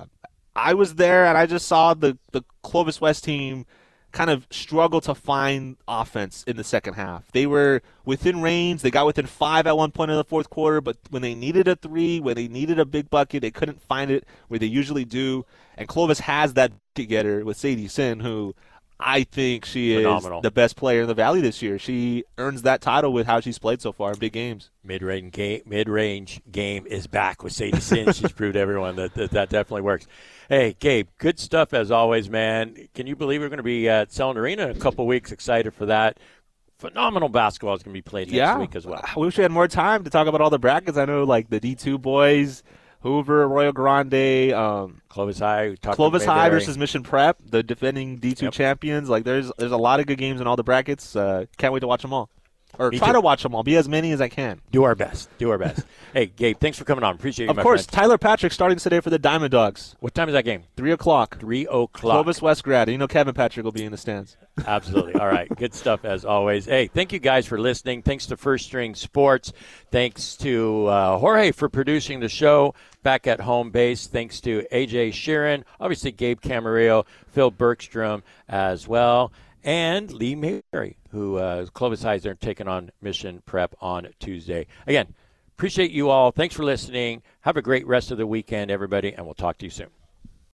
I was there and I just saw the Clovis West team kind of struggle to find offense in the second half. They were within range. They got within 5 at one point in the fourth quarter, but when they needed a 3, when they needed a big bucket, they couldn't find it where they usually do. And Clovis has that bucket getter with Sadie Sin, who I think she
phenomenal.
Is the best player in the Valley this year. She earns that title with how she's played so far in big games.
Mid-range game is back with Sadie Sin. She's proved to everyone that definitely works. Hey, Gabe, good stuff as always, man. Can you believe we're going to be at Selland Arena in a couple weeks? Excited for that. Phenomenal basketball is going to be played next week as well.
I wish we had more time to talk about all the brackets. I know, like, the D2 boys, Hoover, Royal Grande,
Clovis High.
Clovis High versus Mission Prep, the defending D2 champions. Like, there's a lot of good games in all the brackets. Can't wait to watch them all. Or try to watch them all. Be as many as I can.
Do our best. Hey, Gabe, thanks for coming on. Appreciate you,
Of course, Tyler Patrick starting today for the Diamond Dogs.
What time is that game?
3 o'clock.
3 o'clock.
Clovis West grad. You know Kevin Patrick will be in the stands.
Absolutely. All right. Good stuff as always. Hey, thank you guys for listening. Thanks to First String Sports. Thanks to Jorge for producing the show back at home base. Thanks to AJ Sheeran, obviously Gabe Camarillo, Phil Bergstrom as well, and Lee Mayberry, who Clovis High is there taking on Mission Prep on Tuesday. Again, appreciate you all. Thanks for listening. Have a great rest of the weekend, everybody, and we'll talk to you soon.